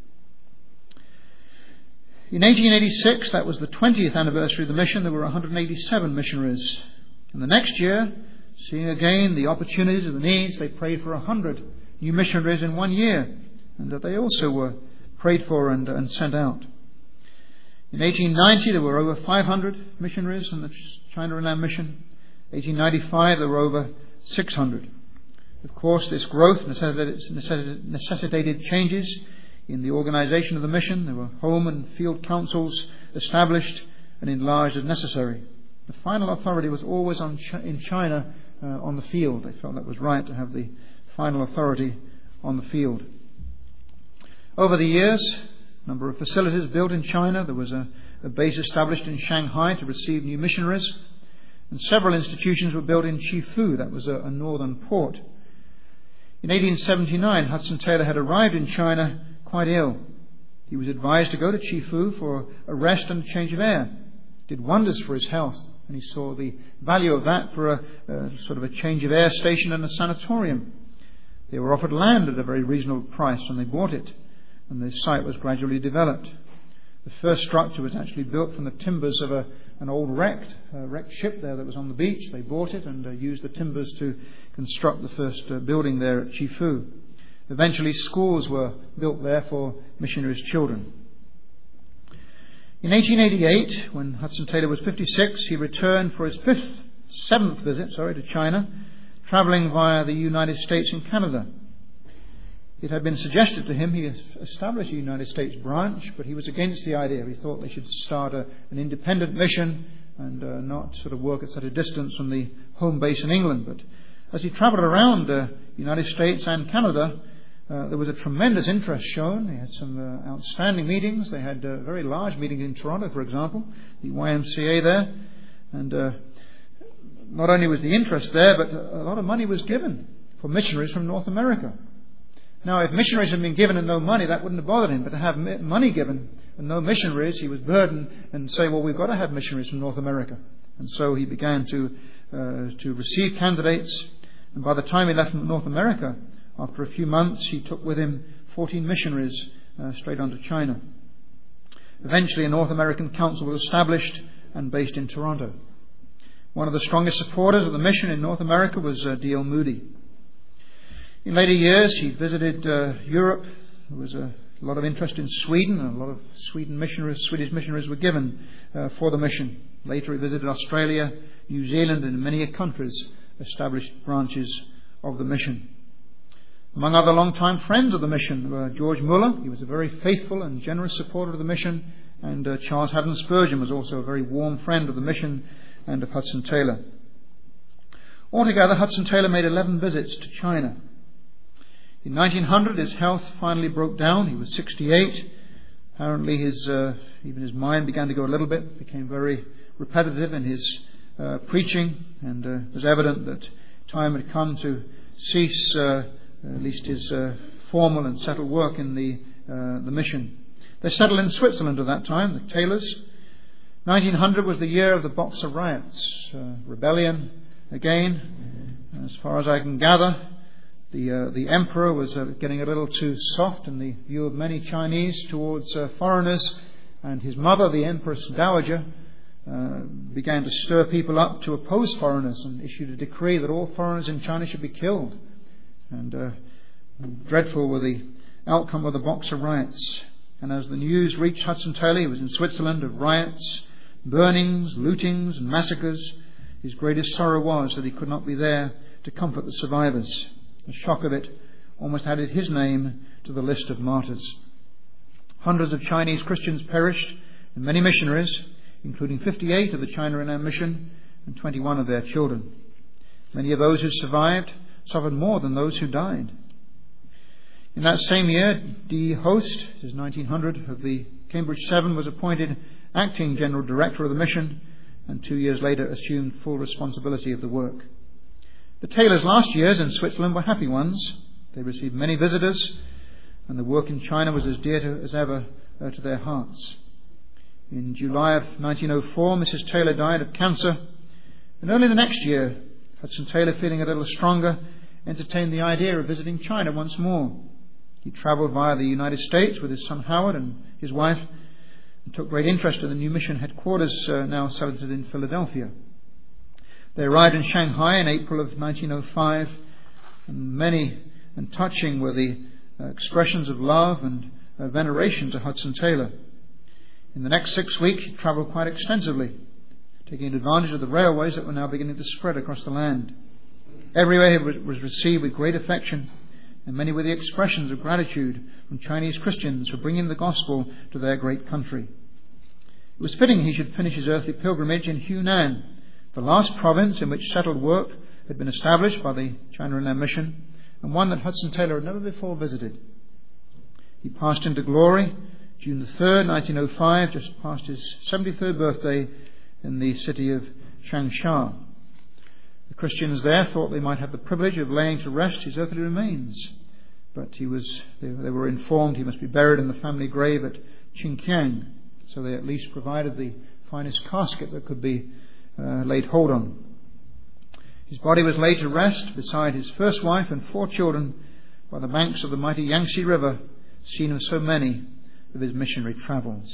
[SPEAKER 1] In eighteen eighty-six, that was the twentieth anniversary of the mission, there were one hundred eighty-seven missionaries. And the next year, seeing again the opportunities and the needs, they prayed for one hundred new missionaries in one year, and that they also were prayed for and, and sent out. In eighteen ninety, there were over five hundred missionaries in the China Renan mission. eighteen ninety-five, there were over six hundred. Of course, this growth necessitated, necessitated changes in the organization of the mission. There were home and field councils established and enlarged as necessary. The final authority was always on Ch- in China uh, on the field. They felt that was right to have the final authority on the field. Over the years, a number of facilities built in China. There was a, a base established in Shanghai to receive new missionaries, and several institutions were built in Chifu. That was a, a northern port. In eighteen seventy-nine, Hudson Taylor had arrived in China quite ill. He was advised to go to Chifu for a rest and a change of air. It did wonders for his health, and he saw the value of that for a, a sort of a change of air station and a sanatorium. They were offered land at a very reasonable price, and they bought it, and the site was gradually developed. The first structure was actually built from the timbers of a, an old wrecked, uh, wrecked ship there that was on the beach. They bought it and uh, used the timbers to construct the first uh, building there at Chifu. Eventually, schools were built there for missionaries' children. In eighteen eighty-eight, when Hudson Taylor was fifty-six, he returned for his fifth, seventh visit, sorry, to China, travelling via the United States and Canada. It had been suggested to him he establish a United States branch, but he was against the idea. He thought they should start a, an independent mission and uh, not sort of work at such a distance from the home base in England. But as he travelled around the uh, United States and Canada, Uh, there was a tremendous interest shown. They had some uh, outstanding meetings. They had uh, very large meetings in Toronto, for example, the Y M C A there. And uh, not only was the interest there, but a lot of money was given for missionaries from North America. Now, if missionaries had been given and no money, that wouldn't have bothered him. But to have money given and no missionaries, he was burdened and say, well, we've got to have missionaries from North America. And so he began to uh, to receive candidates. And by the time he left from North America, after a few months, he took with him fourteen missionaries uh, straight on to China. Eventually, a North American council was established and based in Toronto. One of the strongest supporters of the mission in North America was uh, D L Moody. In later years, he visited uh, Europe. There was a lot of interest in Sweden, and a lot of Sweden missionaries, Swedish missionaries were given uh, for the mission. Later, he visited Australia, New Zealand, and many countries established branches of the mission. Among other long-time friends of the mission were George Muller. He was a very faithful and generous supporter of the mission. And uh, Charles Haddon Spurgeon was also a very warm friend of the mission and of Hudson Taylor. Altogether, Hudson Taylor made eleven visits to China. In nineteen hundred, his health finally broke down. He was sixty-eight. Apparently, his uh, even his mind began to go a little bit, became very repetitive in his uh, preaching, and uh, it was evident that time had come to cease uh, at least his uh, formal and settled work in the uh, the mission. They settled in Switzerland at that time, the Taylors. nineteen hundred was the year of the Boxer riots, uh, rebellion again. As far as I can gather, the uh, the emperor was uh, getting a little too soft in the view of many Chinese towards uh, foreigners, and his mother, the Empress Dowager, uh, began to stir people up to oppose foreigners and issued a decree that all foreigners in China should be killed. And uh, dreadful were the outcome of the Boxer riots. And as the news reached Hudson Taylor, he was in Switzerland, of riots, burnings, lootings and massacres, his greatest sorrow was that he could not be there to comfort the survivors. The shock of it almost added his name to the list of martyrs. Hundreds of Chinese Christians perished, and many missionaries, including fifty-eight of the China Renown Mission and twenty-one of their children. Many of those who survived suffered more than those who died. In that same year, D. Host, his nineteen hundred, of the Cambridge Seven, was appointed acting General Director of the mission, and two years later assumed full responsibility of the work. The Taylors' last years in Switzerland were happy ones. They received many visitors, and the work in China was as dear to, as ever uh, to their hearts. In July of nineteen oh four, Missus Taylor died of cancer, and early the next year, Hudson Taylor, feeling a little stronger, entertained the idea of visiting China once more. He travelled via the United States with his son Howard and his wife, and took great interest in the new mission headquarters uh, now settled in Philadelphia. They arrived in Shanghai in April of nineteen oh five, and many and touching were the uh, expressions of love and uh, veneration to Hudson Taylor. In the next six weeks, he travelled quite extensively, taking advantage of the railways that were now beginning to spread across the land. Everywhere he was received with great affection, and many were the expressions of gratitude from Chinese Christians for bringing the gospel to their great country. It was fitting he should finish his earthly pilgrimage in Hunan, the last province in which settled work had been established by the China Renown Mission, and one that Hudson Taylor had never before visited. He passed into glory June the third, nineteen oh five, just past his seventy-third birthday in the city of Changsha. The Christians there thought they might have the privilege of laying to rest his earthly remains, but he was they, they were informed he must be buried in the family grave at Qingqiang, so they at least provided the finest casket that could be uh, laid hold on. His body was laid to rest beside his first wife and four children by the banks of the mighty Yangtze River, scene of so many of his missionary travels.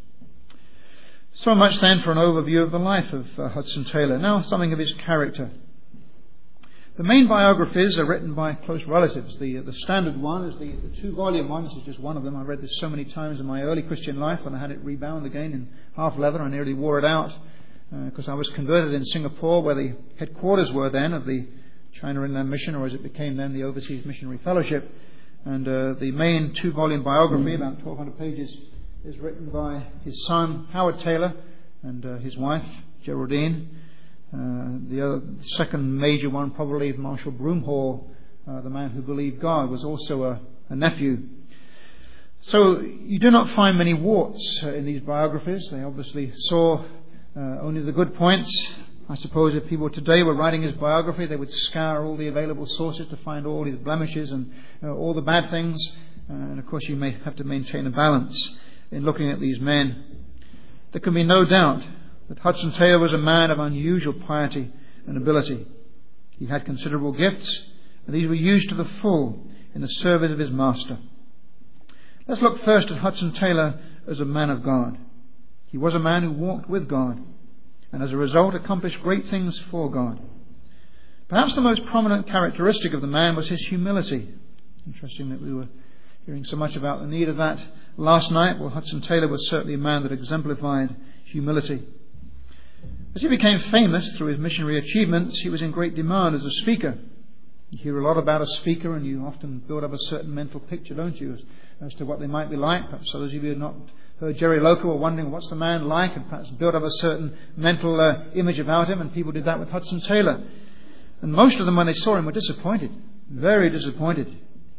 [SPEAKER 1] So much then for an overview of the life of uh, Hudson Taylor. Now something of his character. The main biographies are written by close relatives. The the standard one is the, the two-volume one. This is just one of them. I read this so many times in my early Christian life, and I had it rebound again in half leather. I nearly wore it out because uh, I was converted in Singapore, where the headquarters were then of the China Inland Mission, or as it became then, the Overseas Missionary Fellowship. And uh, the main two-volume biography, about twelve hundred pages, is written by his son Howard Taylor and uh, his wife Geraldine. Uh, the other, second major one, probably Marshall Broomhall, uh, the man who believed God, was also a, a nephew. So you do not find many warts uh, in these biographies. They obviously saw uh, only the good points. I suppose if people today were writing his biography, they would scour all the available sources to find all his blemishes and uh, all the bad things. Uh, and of course you may have to maintain a balance in looking at these men. There can be no doubt that Hudson Taylor was a man of unusual piety and ability. He had considerable gifts, and these were used to the full in the service of his master. Let's look first at Hudson Taylor as a man of God. He was a man who walked with God, and as a result accomplished great things for God. Perhaps the most prominent characteristic of the man was his humility. Interesting that we were hearing so much about the need of that last night. Well, Hudson Taylor was certainly a man that exemplified humility. As he became famous through his missionary achievements, he was in great demand as a speaker. You hear a lot about a speaker, and you often build up a certain mental picture, don't you, as, as to what they might be like. Perhaps those of you who have not heard Jerry Loco were wondering what's the man like, and perhaps build up a certain mental uh, image about him, and people did that with Hudson Taylor. And most of them, when they saw him, were disappointed, very disappointed.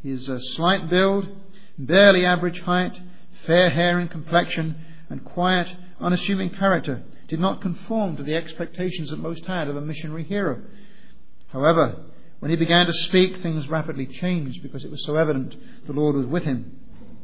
[SPEAKER 1] His uh, slight build, barely average height, fair hair and complexion, and quiet, unassuming character did not conform to the expectations that most had of a missionary hero. However, when he began to speak, things rapidly changed because it was so evident the Lord was with him.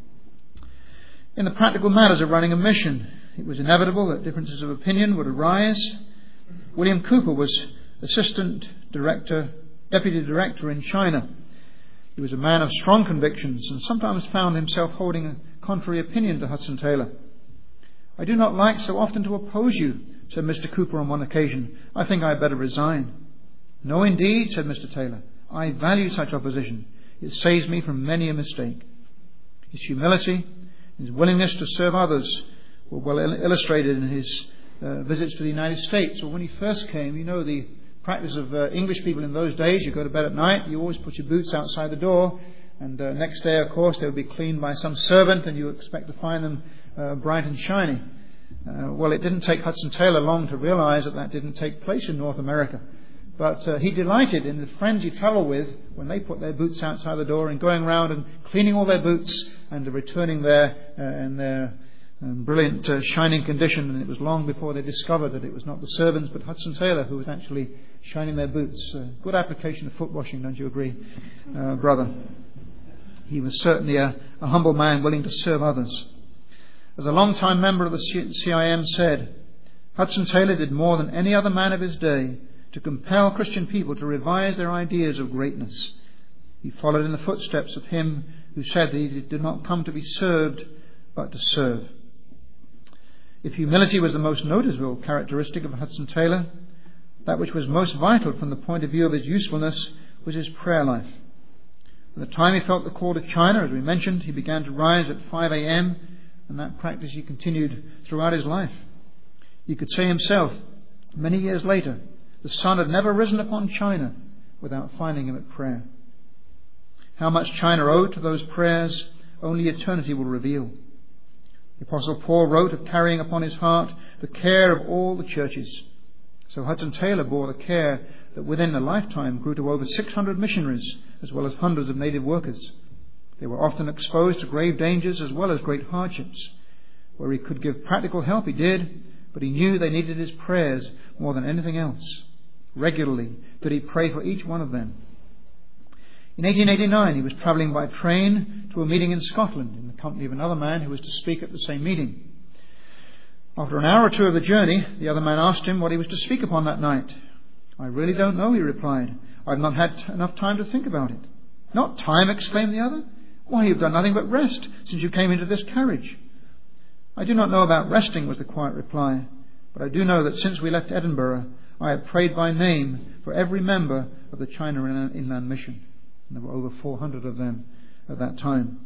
[SPEAKER 1] In the practical matters of running a mission, it was inevitable that differences of opinion would arise. William Cooper was assistant director, deputy director in China. He was a man of strong convictions and sometimes found himself holding a contrary opinion to Hudson Taylor. "I do not like so often to oppose you," said Mister Cooper on one occasion. "I think I had better resign." "No, indeed," said Mister Taylor. "I value such opposition. It saves me from many a mistake." His humility, his willingness to serve others were well illustrated in his uh, visits to the United States. Well, when he first came, you know the practice of uh, English people in those days. You go to bed at night, you always put your boots outside the door, and uh, next day, of course, they would be cleaned by some servant, and you expect to find them uh, bright and shiny. Uh, well, it didn't take Hudson Taylor long to realize that that didn't take place in North America. But uh, he delighted in the friends he travelled with when they put their boots outside the door and going around and cleaning all their boots and returning there uh, in their um, brilliant, uh, shining condition. And it was long before they discovered that it was not the servants but Hudson Taylor who was actually shining their boots. Uh, good application of foot washing, don't you agree, uh, brother? He was certainly a, a humble man willing to serve others. As a long-time member of the C I M said, Hudson Taylor did more than any other man of his day to compel Christian people to revise their ideas of greatness. He followed in the footsteps of him who said that he did not come to be served, but to serve. If humility was the most noticeable characteristic of Hudson Taylor, that which was most vital from the point of view of his usefulness was his prayer life. From the time he felt the call to China, as we mentioned, he began to rise at five a.m., and that practice he continued throughout his life. He could say himself, many years later, the sun had never risen upon China without finding him at prayer. How much China owed to those prayers, only eternity will reveal. The Apostle Paul wrote of carrying upon his heart the care of all the churches. So Hudson Taylor bore the care that within a lifetime grew to over six hundred missionaries, as well as hundreds of native workers. They were often exposed to grave dangers as well as great hardships. Where he could give practical help, he did, but he knew they needed his prayers more than anything else. Regularly did he pray for each one of them. In eighteen eighty-nine, he was travelling by train to a meeting in Scotland in the company of another man who was to speak at the same meeting. After an hour or two of the journey, the other man asked him what he was to speak upon that night. "I really don't know," he replied. "I've not had enough time to think about it." "Not time?" exclaimed the other. "Why, you've done nothing but rest since you came into this carriage." "I do not know about resting," was the quiet reply, "but I do know that since we left Edinburgh, I have prayed by name for every member of the China Inland Mission." And there were over four hundred of them at that time.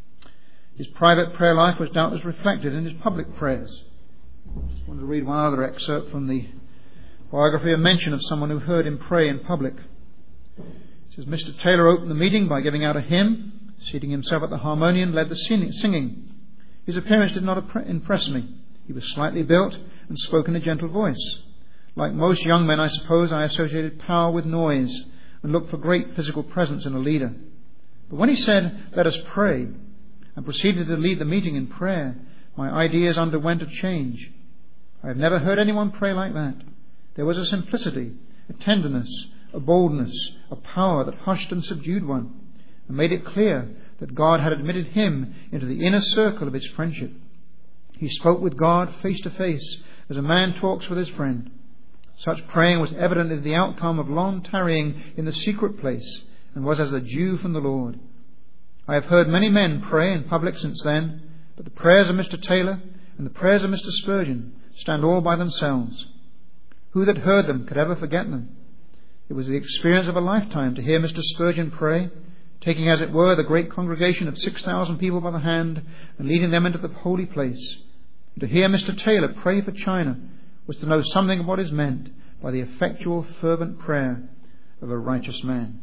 [SPEAKER 1] His private prayer life was doubtless reflected in his public prayers. I just want to read one other excerpt from the biography, a mention of someone who heard him pray in public. It says, Mister Taylor opened the meeting by giving out a hymn. Seating himself at the harmonium, led the singing. His appearance did not impress me. He was slightly built and spoke in a gentle voice. Like most young men, I suppose, I associated power with noise and looked for great physical presence in a leader. But when he said, "Let us pray," and proceeded to lead the meeting in prayer, my ideas underwent a change. I have never heard anyone pray like that. There was a simplicity, a tenderness, a boldness, a power that hushed and subdued one, and made it clear that God had admitted him into the inner circle of his friendship. He spoke with God face to face, as a man talks with his friend. Such praying was evidently the outcome of long tarrying in the secret place, and was as a dew from the Lord. I have heard many men pray in public since then, but the prayers of Mister Taylor and the prayers of Mister Spurgeon stand all by themselves. Who that heard them could ever forget them? It was the experience of a lifetime to hear Mister Spurgeon pray, taking, as it were, the great congregation of six thousand people by the hand and leading them into the holy place. And to hear Mister Taylor pray for China was to know something of what is meant by the effectual, fervent prayer of a righteous man.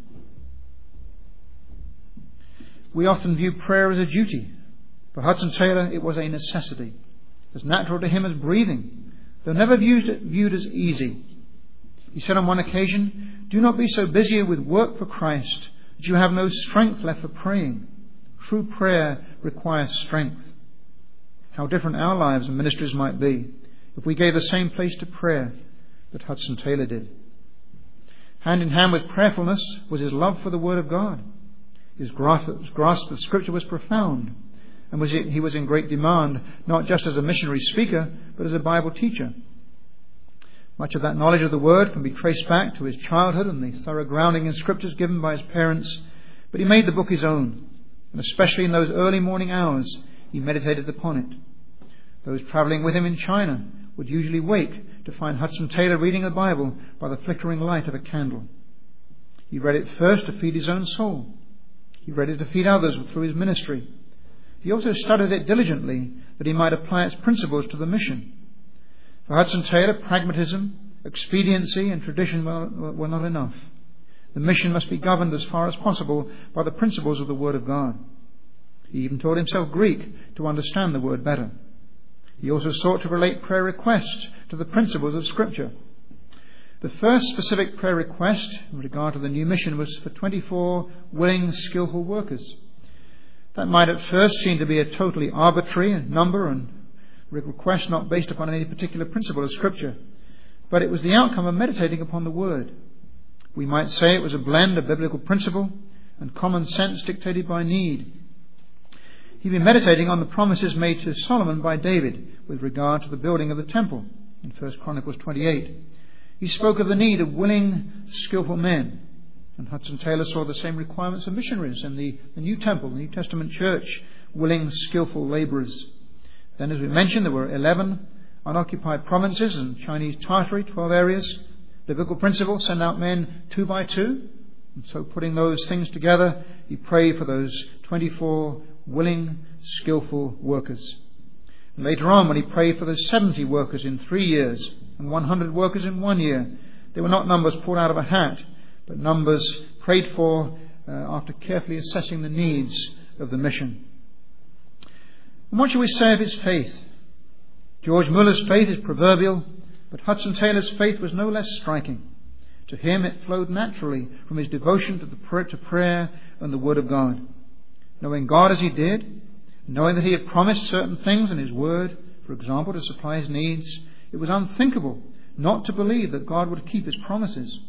[SPEAKER 1] We often view prayer as a duty. For Hudson Taylor, it was a necessity, as natural to him as breathing, though never viewed, viewed as easy. He said on one occasion, "Do not be so busy with work for Christ that you have no strength left for praying. True prayer requires strength. How different our lives and ministries might be if we gave the same place to prayer that Hudson Taylor did. Hand in hand with prayerfulness was his love for the Word of God. His grasp of Scripture was profound, and was he was in great demand, not just as a missionary speaker, but as a Bible teacher. Much of that knowledge of the Word can be traced back to his childhood and the thorough grounding in Scriptures given by his parents, but he made the book his own, and especially in those early morning hours, he meditated upon it. Those travelling with him in China would usually wake to find Hudson Taylor reading the Bible by the flickering light of a candle. He read it first to feed his own soul. He read it to feed others through his ministry. He also studied it diligently that he might apply its principles to the mission. For Hudson Taylor, pragmatism, expediency and tradition were not enough. The mission must be governed as far as possible by the principles of the Word of God. He even taught himself Greek to understand the Word better. He also sought to relate prayer requests to the principles of Scripture. The first specific prayer request in regard to the new mission was for twenty-four willing, skillful workers. That might at first seem to be a totally arbitrary number and request not based upon any particular principle of Scripture, but it was the outcome of meditating upon the Word. We might say it was a blend of biblical principle and common sense dictated by need. He'd been meditating on the promises made to Solomon by David with regard to the building of the temple in First Chronicles twenty-eight. He spoke of the need of willing, skillful men. And Hudson Taylor saw the same requirements of missionaries in the, the New Temple, the New Testament church, willing, skillful labourers. Then, as we mentioned, there were eleven unoccupied provinces in Chinese Tartary, twelve areas. The biblical principle, send out men two by two. And so putting those things together, he prayed for those twenty-four willing, skillful workers. And later on, when he prayed for the seventy workers in three years and one hundred workers in one year, they were not numbers pulled out of a hat, but numbers prayed for uh, after carefully assessing the needs of the mission. And what shall we say of his faith? George Muller's faith is proverbial, but Hudson Taylor's faith was no less striking. To him it flowed naturally from his devotion to, the prayer, to prayer and the Word of God. Knowing God as he did, knowing that he had promised certain things in his Word, for example, to supply his needs, it was unthinkable not to believe that God would keep his promises.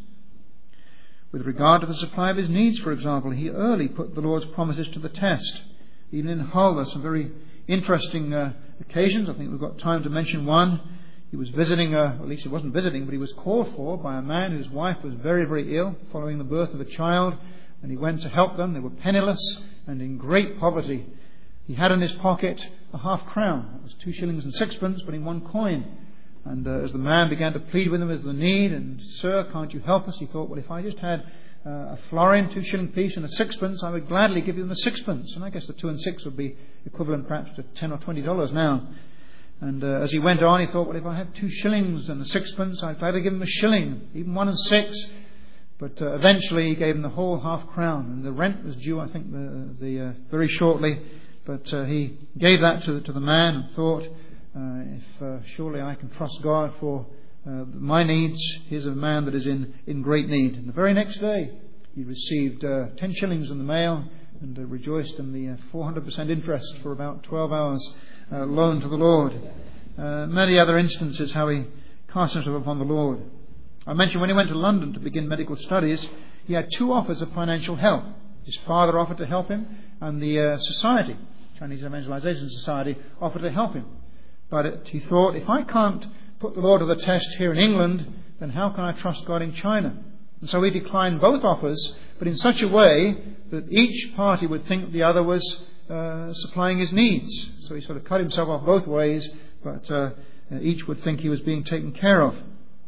[SPEAKER 1] With regard to the supply of his needs, for example, he early put the Lord's promises to the test. Even in Hull, there's some very interesting uh, occasions. I think we've got time to mention one. He was visiting, uh, or at least he wasn't visiting, but he was called for by a man whose wife was very, very ill following the birth of a child. And he went to help them. They were penniless and in great poverty. He had in his pocket a half crown. That was two shillings and sixpence, but in one coin. And uh, as the man began to plead with him as the need, and, "Sir, can't you help us?" He thought, well, if I just had uh, a florin, two shilling piece and a sixpence, I would gladly give him a sixpence. And I guess the two and six would be equivalent perhaps to ten or twenty dollars now. And uh, as he went on, he thought, well, if I have two shillings and a sixpence, I'd gladly give him a shilling, even one and six. But uh, eventually he gave him the whole half crown. And the rent was due, I think, the, the uh, very shortly. But uh, he gave that to, to the man and thought, Uh, if uh, surely I can trust God for uh, my needs. Here's a man that is in, in great need. And the very next day he received uh, ten shillings in the mail and uh, rejoiced in the uh, four hundred percent interest for about twelve hours uh, loan to the Lord. Uh, many other instances how he cast himself upon the Lord. I mentioned when he went to London to begin medical studies, he had two offers of financial help. His father offered to help him, and the uh, society, Chinese Evangelization Society, offered to help him. But it, he thought, if I can't put the Lord to the test here in England, then how can I trust God in China? And so he declined both offers, but in such a way that each party would think the other was uh, supplying his needs. So he sort of cut himself off both ways, but uh, each would think he was being taken care of.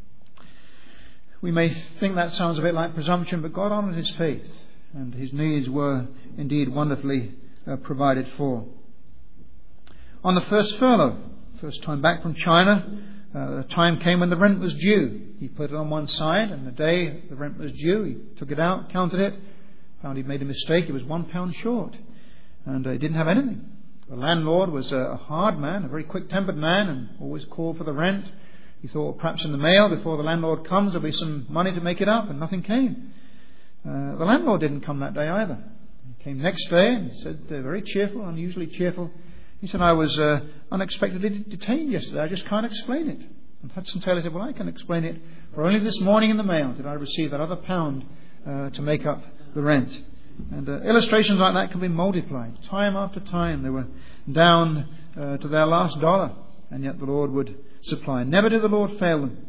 [SPEAKER 1] We may think that sounds a bit like presumption, but God honoured his faith, and his needs were indeed wonderfully uh, provided for. On the first furlough, first time back from China, uh, the time came when the rent was due. He put it on one side, and the day the rent was due, he took it out, counted it, found he'd made a mistake. He was one pound short, and uh, he didn't have anything. The landlord was a hard man, a very quick-tempered man, and always called for the rent. He thought perhaps in the mail before the landlord comes there'll be some money to make it up, and nothing came. Uh, the landlord didn't come that day either. He came next day and he said, uh, very cheerful, unusually cheerful. He said, I was uh, unexpectedly detained yesterday. I just can't explain it. And Hudson Taylor said, well, I can explain it. For only this morning in the mail did I receive that other pound uh, to make up the rent. And uh, illustrations like that can be multiplied. Time after time they were down uh, to their last dollar, and yet the Lord would supply. Never did the Lord fail them.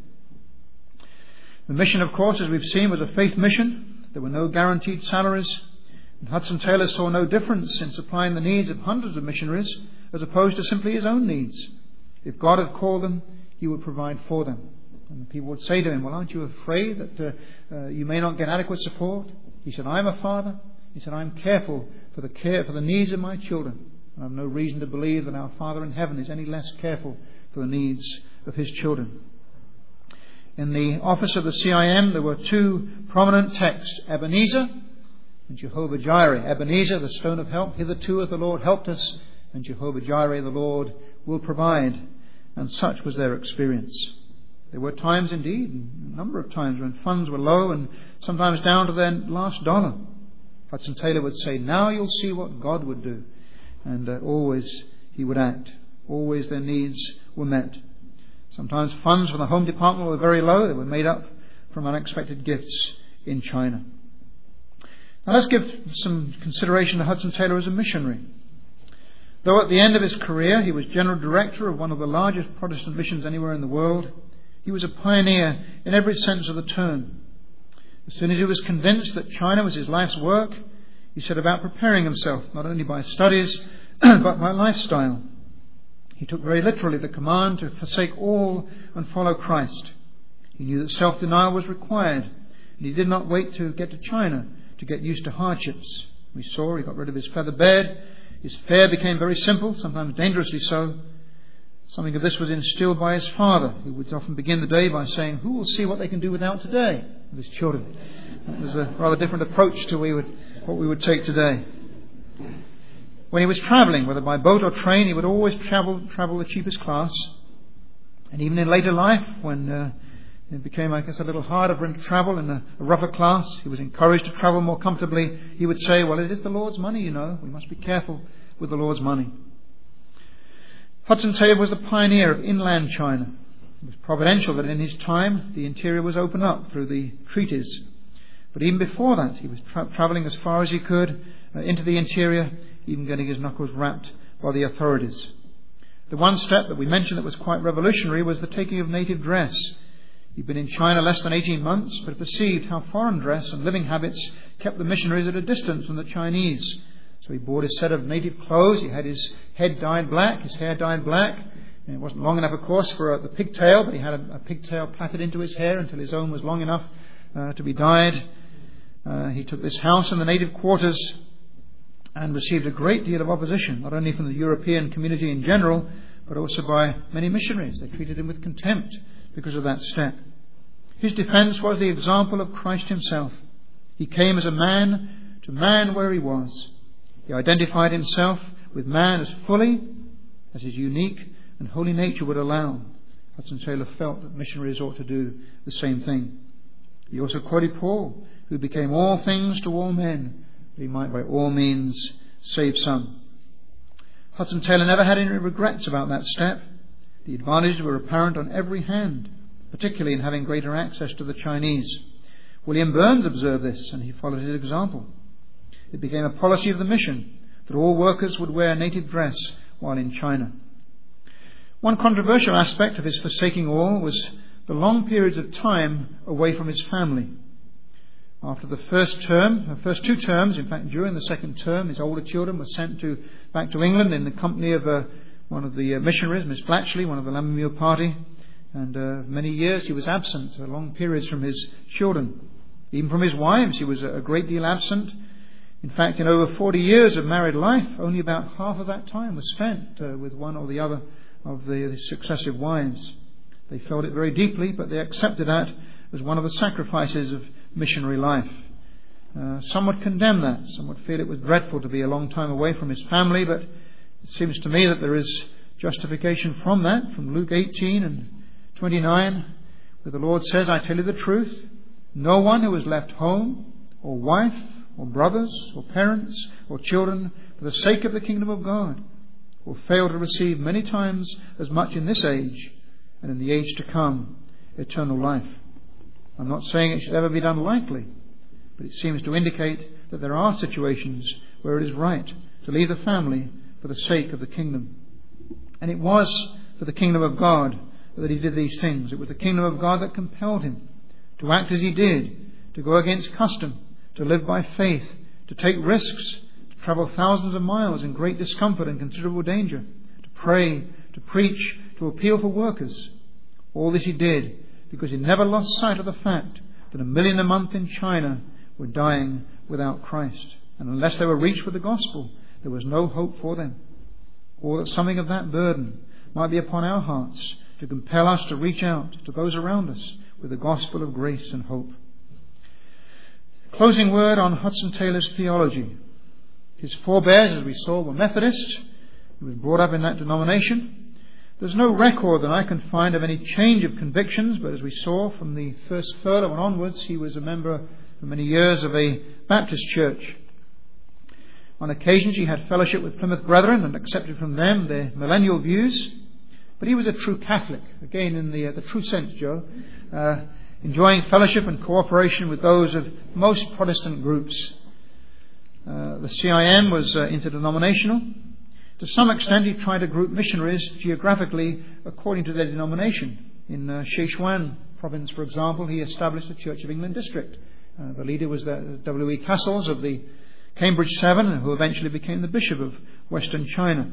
[SPEAKER 1] The mission, of course, as we've seen, was a faith mission. There were no guaranteed salaries. And Hudson Taylor saw no difference in supplying the needs of hundreds of missionaries as opposed to simply his own needs. If God had called them, he would provide for them. And people would say to him, well, aren't you afraid that uh, uh, you may not get adequate support? He said, I'm a father. He said, I'm careful for the care for the needs of my children. I have no reason to believe that our Father in heaven is any less careful for the needs of his children. In the office of the C I M, there were two prominent texts, Ebenezer and Jehovah Jireh. Ebenezer, the stone of help. Hitherto hath the Lord helped us, and Jehovah Jireh, the Lord, will provide. And such was their experience. There were times indeed, a number of times, when funds were low and sometimes down to their last dollar. Hudson Taylor would say, now you'll see what God would do. And uh, always he would act. Always their needs were met. Sometimes funds from the Home Department were very low. They were made up from unexpected gifts in China. Now let's give some consideration to Hudson Taylor as a missionary. Though at the end of his career he was general director of one of the largest Protestant missions anywhere in the world, he was a pioneer in every sense of the term. As soon as he was convinced that China was his life's work, he set about preparing himself, not only by studies, but by lifestyle. He took very literally the command to forsake all and follow Christ. He knew that self-denial was required, and he did not wait to get to China to get used to hardships. We saw he got rid of his feather bed. His fare became very simple, sometimes dangerously so. Something of this was instilled by his father, who would often begin the day by saying, who will see what they can do without today? With his children. That was a rather different approach to we would, what we would take today. When he was travelling, whether by boat or train, he would always travel travel the cheapest class. And even in later life, when uh, it became, I guess, a little harder for him to travel in a, a rougher class, he was encouraged to travel more comfortably. He would say, well, it is the Lord's money, you know. We must be careful with the Lord's money. Hudson Taylor was the pioneer of inland China. It was providential that in his time the interior was opened up through the treaties. But even before that, he was tra- travelling as far as he could uh, into the interior, even getting his knuckles rapped by the authorities. The one step that we mentioned that was quite revolutionary was the taking of native dress. He'd been in China less than eighteen months, but perceived how foreign dress and living habits kept the missionaries at a distance from the Chinese. So he bought his set of native clothes. He had his head dyed black, his hair dyed black. And it wasn't long enough, of course, for uh, the pigtail, but he had a, a pigtail plaited into his hair until his own was long enough uh, to be dyed. Uh, he took this house in the native quarters and received a great deal of opposition, not only from the European community in general, but also by many missionaries. They treated him with contempt because of that step. His defence was the example of Christ himself. He came as a man to man where he was. He identified himself with man as fully as his unique and holy nature would allow. Hudson Taylor felt that missionaries ought to do the same thing. He also quoted Paul, who became all things to all men, that he might by all means save some. Hudson Taylor never had any regrets about that step. The advantages were apparent on every hand, particularly in having greater access to the Chinese. William Burns observed this, and he followed his example. It became a policy of the mission that all workers would wear native dress while in China. One controversial aspect of his forsaking all was the long periods of time away from his family. After the first term, the first two terms, in fact during the second term, his older children were sent to back to England in the company of uh, one of the uh, missionaries, Miss Blatchley, one of the Lammermuir party. And uh, many years he was absent, uh, long periods from his children. Even from his wives he was a, a great deal absent. In fact, in over forty years of married life, only about half of that time was spent uh, with one or the other of the, the successive wives. They felt it very deeply, but they accepted that as one of the sacrifices of missionary life. Uh, some would condemn that. Some would feel it was dreadful to be a long time away from his family, but it seems to me that there is justification from that, from Luke eighteen and twenty-nine, where the Lord says, I tell you the truth, no one who has left home or wife, or brothers, or parents, or children, for the sake of the kingdom of God, will fail to receive many times as much in this age, and in the age to come, eternal life. I'm not saying it should ever be done lightly, but it seems to indicate that there are situations where it is right to leave the family for the sake of the kingdom. And it was for the kingdom of God that he did these things. It was the kingdom of God that compelled him to act as he did, to go against custom, to live by faith, to take risks, to travel thousands of miles in great discomfort and considerable danger, to pray, to preach, to appeal for workers. All this he did because he never lost sight of the fact that a million a month in China were dying without Christ. And unless they were reached with the gospel, there was no hope for them. Or that something of that burden might be upon our hearts to compel us to reach out to those around us with the gospel of grace and hope. Closing word on Hudson Taylor's theology. His forebears, as we saw, were Methodist. He was brought up in that denomination. There's no record that I can find of any change of convictions, but as we saw from the first furlough and onwards, he was a member for many years of a Baptist church. On occasions he had fellowship with Plymouth Brethren and accepted from them their millennial views. But he was a true Catholic, again in the, uh, the true sense, Joe, uh, enjoying fellowship and cooperation with those of most Protestant groups. Uh, the C I M was uh, interdenominational. To some extent he tried to group missionaries geographically according to their denomination. In uh, Sichuan province, for example, he established the Church of England district. Uh, the leader was the W E Castles of the Cambridge Seven, who eventually became the Bishop of Western China.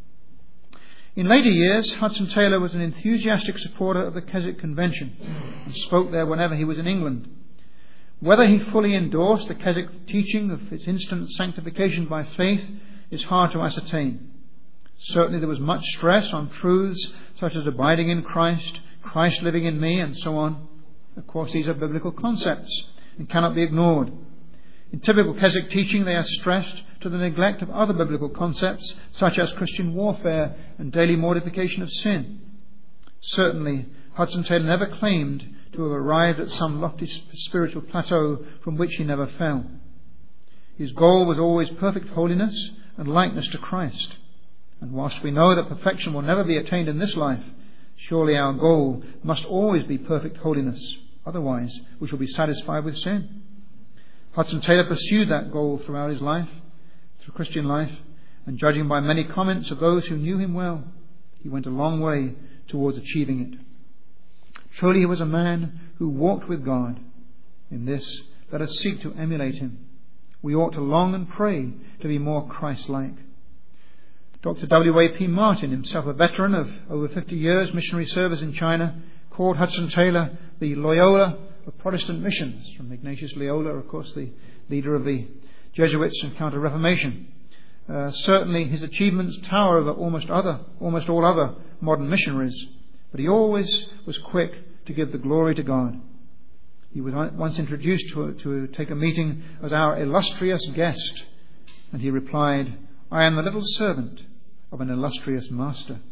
[SPEAKER 1] In later years, Hudson Taylor was an enthusiastic supporter of the Keswick Convention and spoke there whenever he was in England. Whether he fully endorsed the Keswick teaching of its instant sanctification by faith is hard to ascertain. Certainly there was much stress on truths such as abiding in Christ, Christ living in me, and so on. Of course, these are biblical concepts and cannot be ignored. In typical Keswick teaching, they are stressed to the neglect of other biblical concepts such as Christian warfare and daily mortification of sin. Certainly, Hudson Taylor never claimed to have arrived at some lofty spiritual plateau from which he never fell. His goal was always perfect holiness and likeness to Christ. And whilst we know that perfection will never be attained in this life, surely our goal must always be perfect holiness. Otherwise, we shall be satisfied with sin. Hudson Taylor pursued that goal throughout his life, through Christian life, and judging by many comments of those who knew him well, he went a long way towards achieving it. Truly he was a man who walked with God. In this, let us seek to emulate him. We ought to long and pray to be more Christ-like. Doctor W A P Martin, himself a veteran of over fifty years missionary service in China, called Hudson Taylor the Loyola of Protestant missions, from Ignatius Loyola, of course, the leader of the Jesuits and Counter-Reformation. Uh, certainly his achievements tower over almost other, almost all other modern missionaries, but he always was quick to give the glory to God. He was once introduced to, to take a meeting as our illustrious guest, and he replied, "I am the little servant of an illustrious master."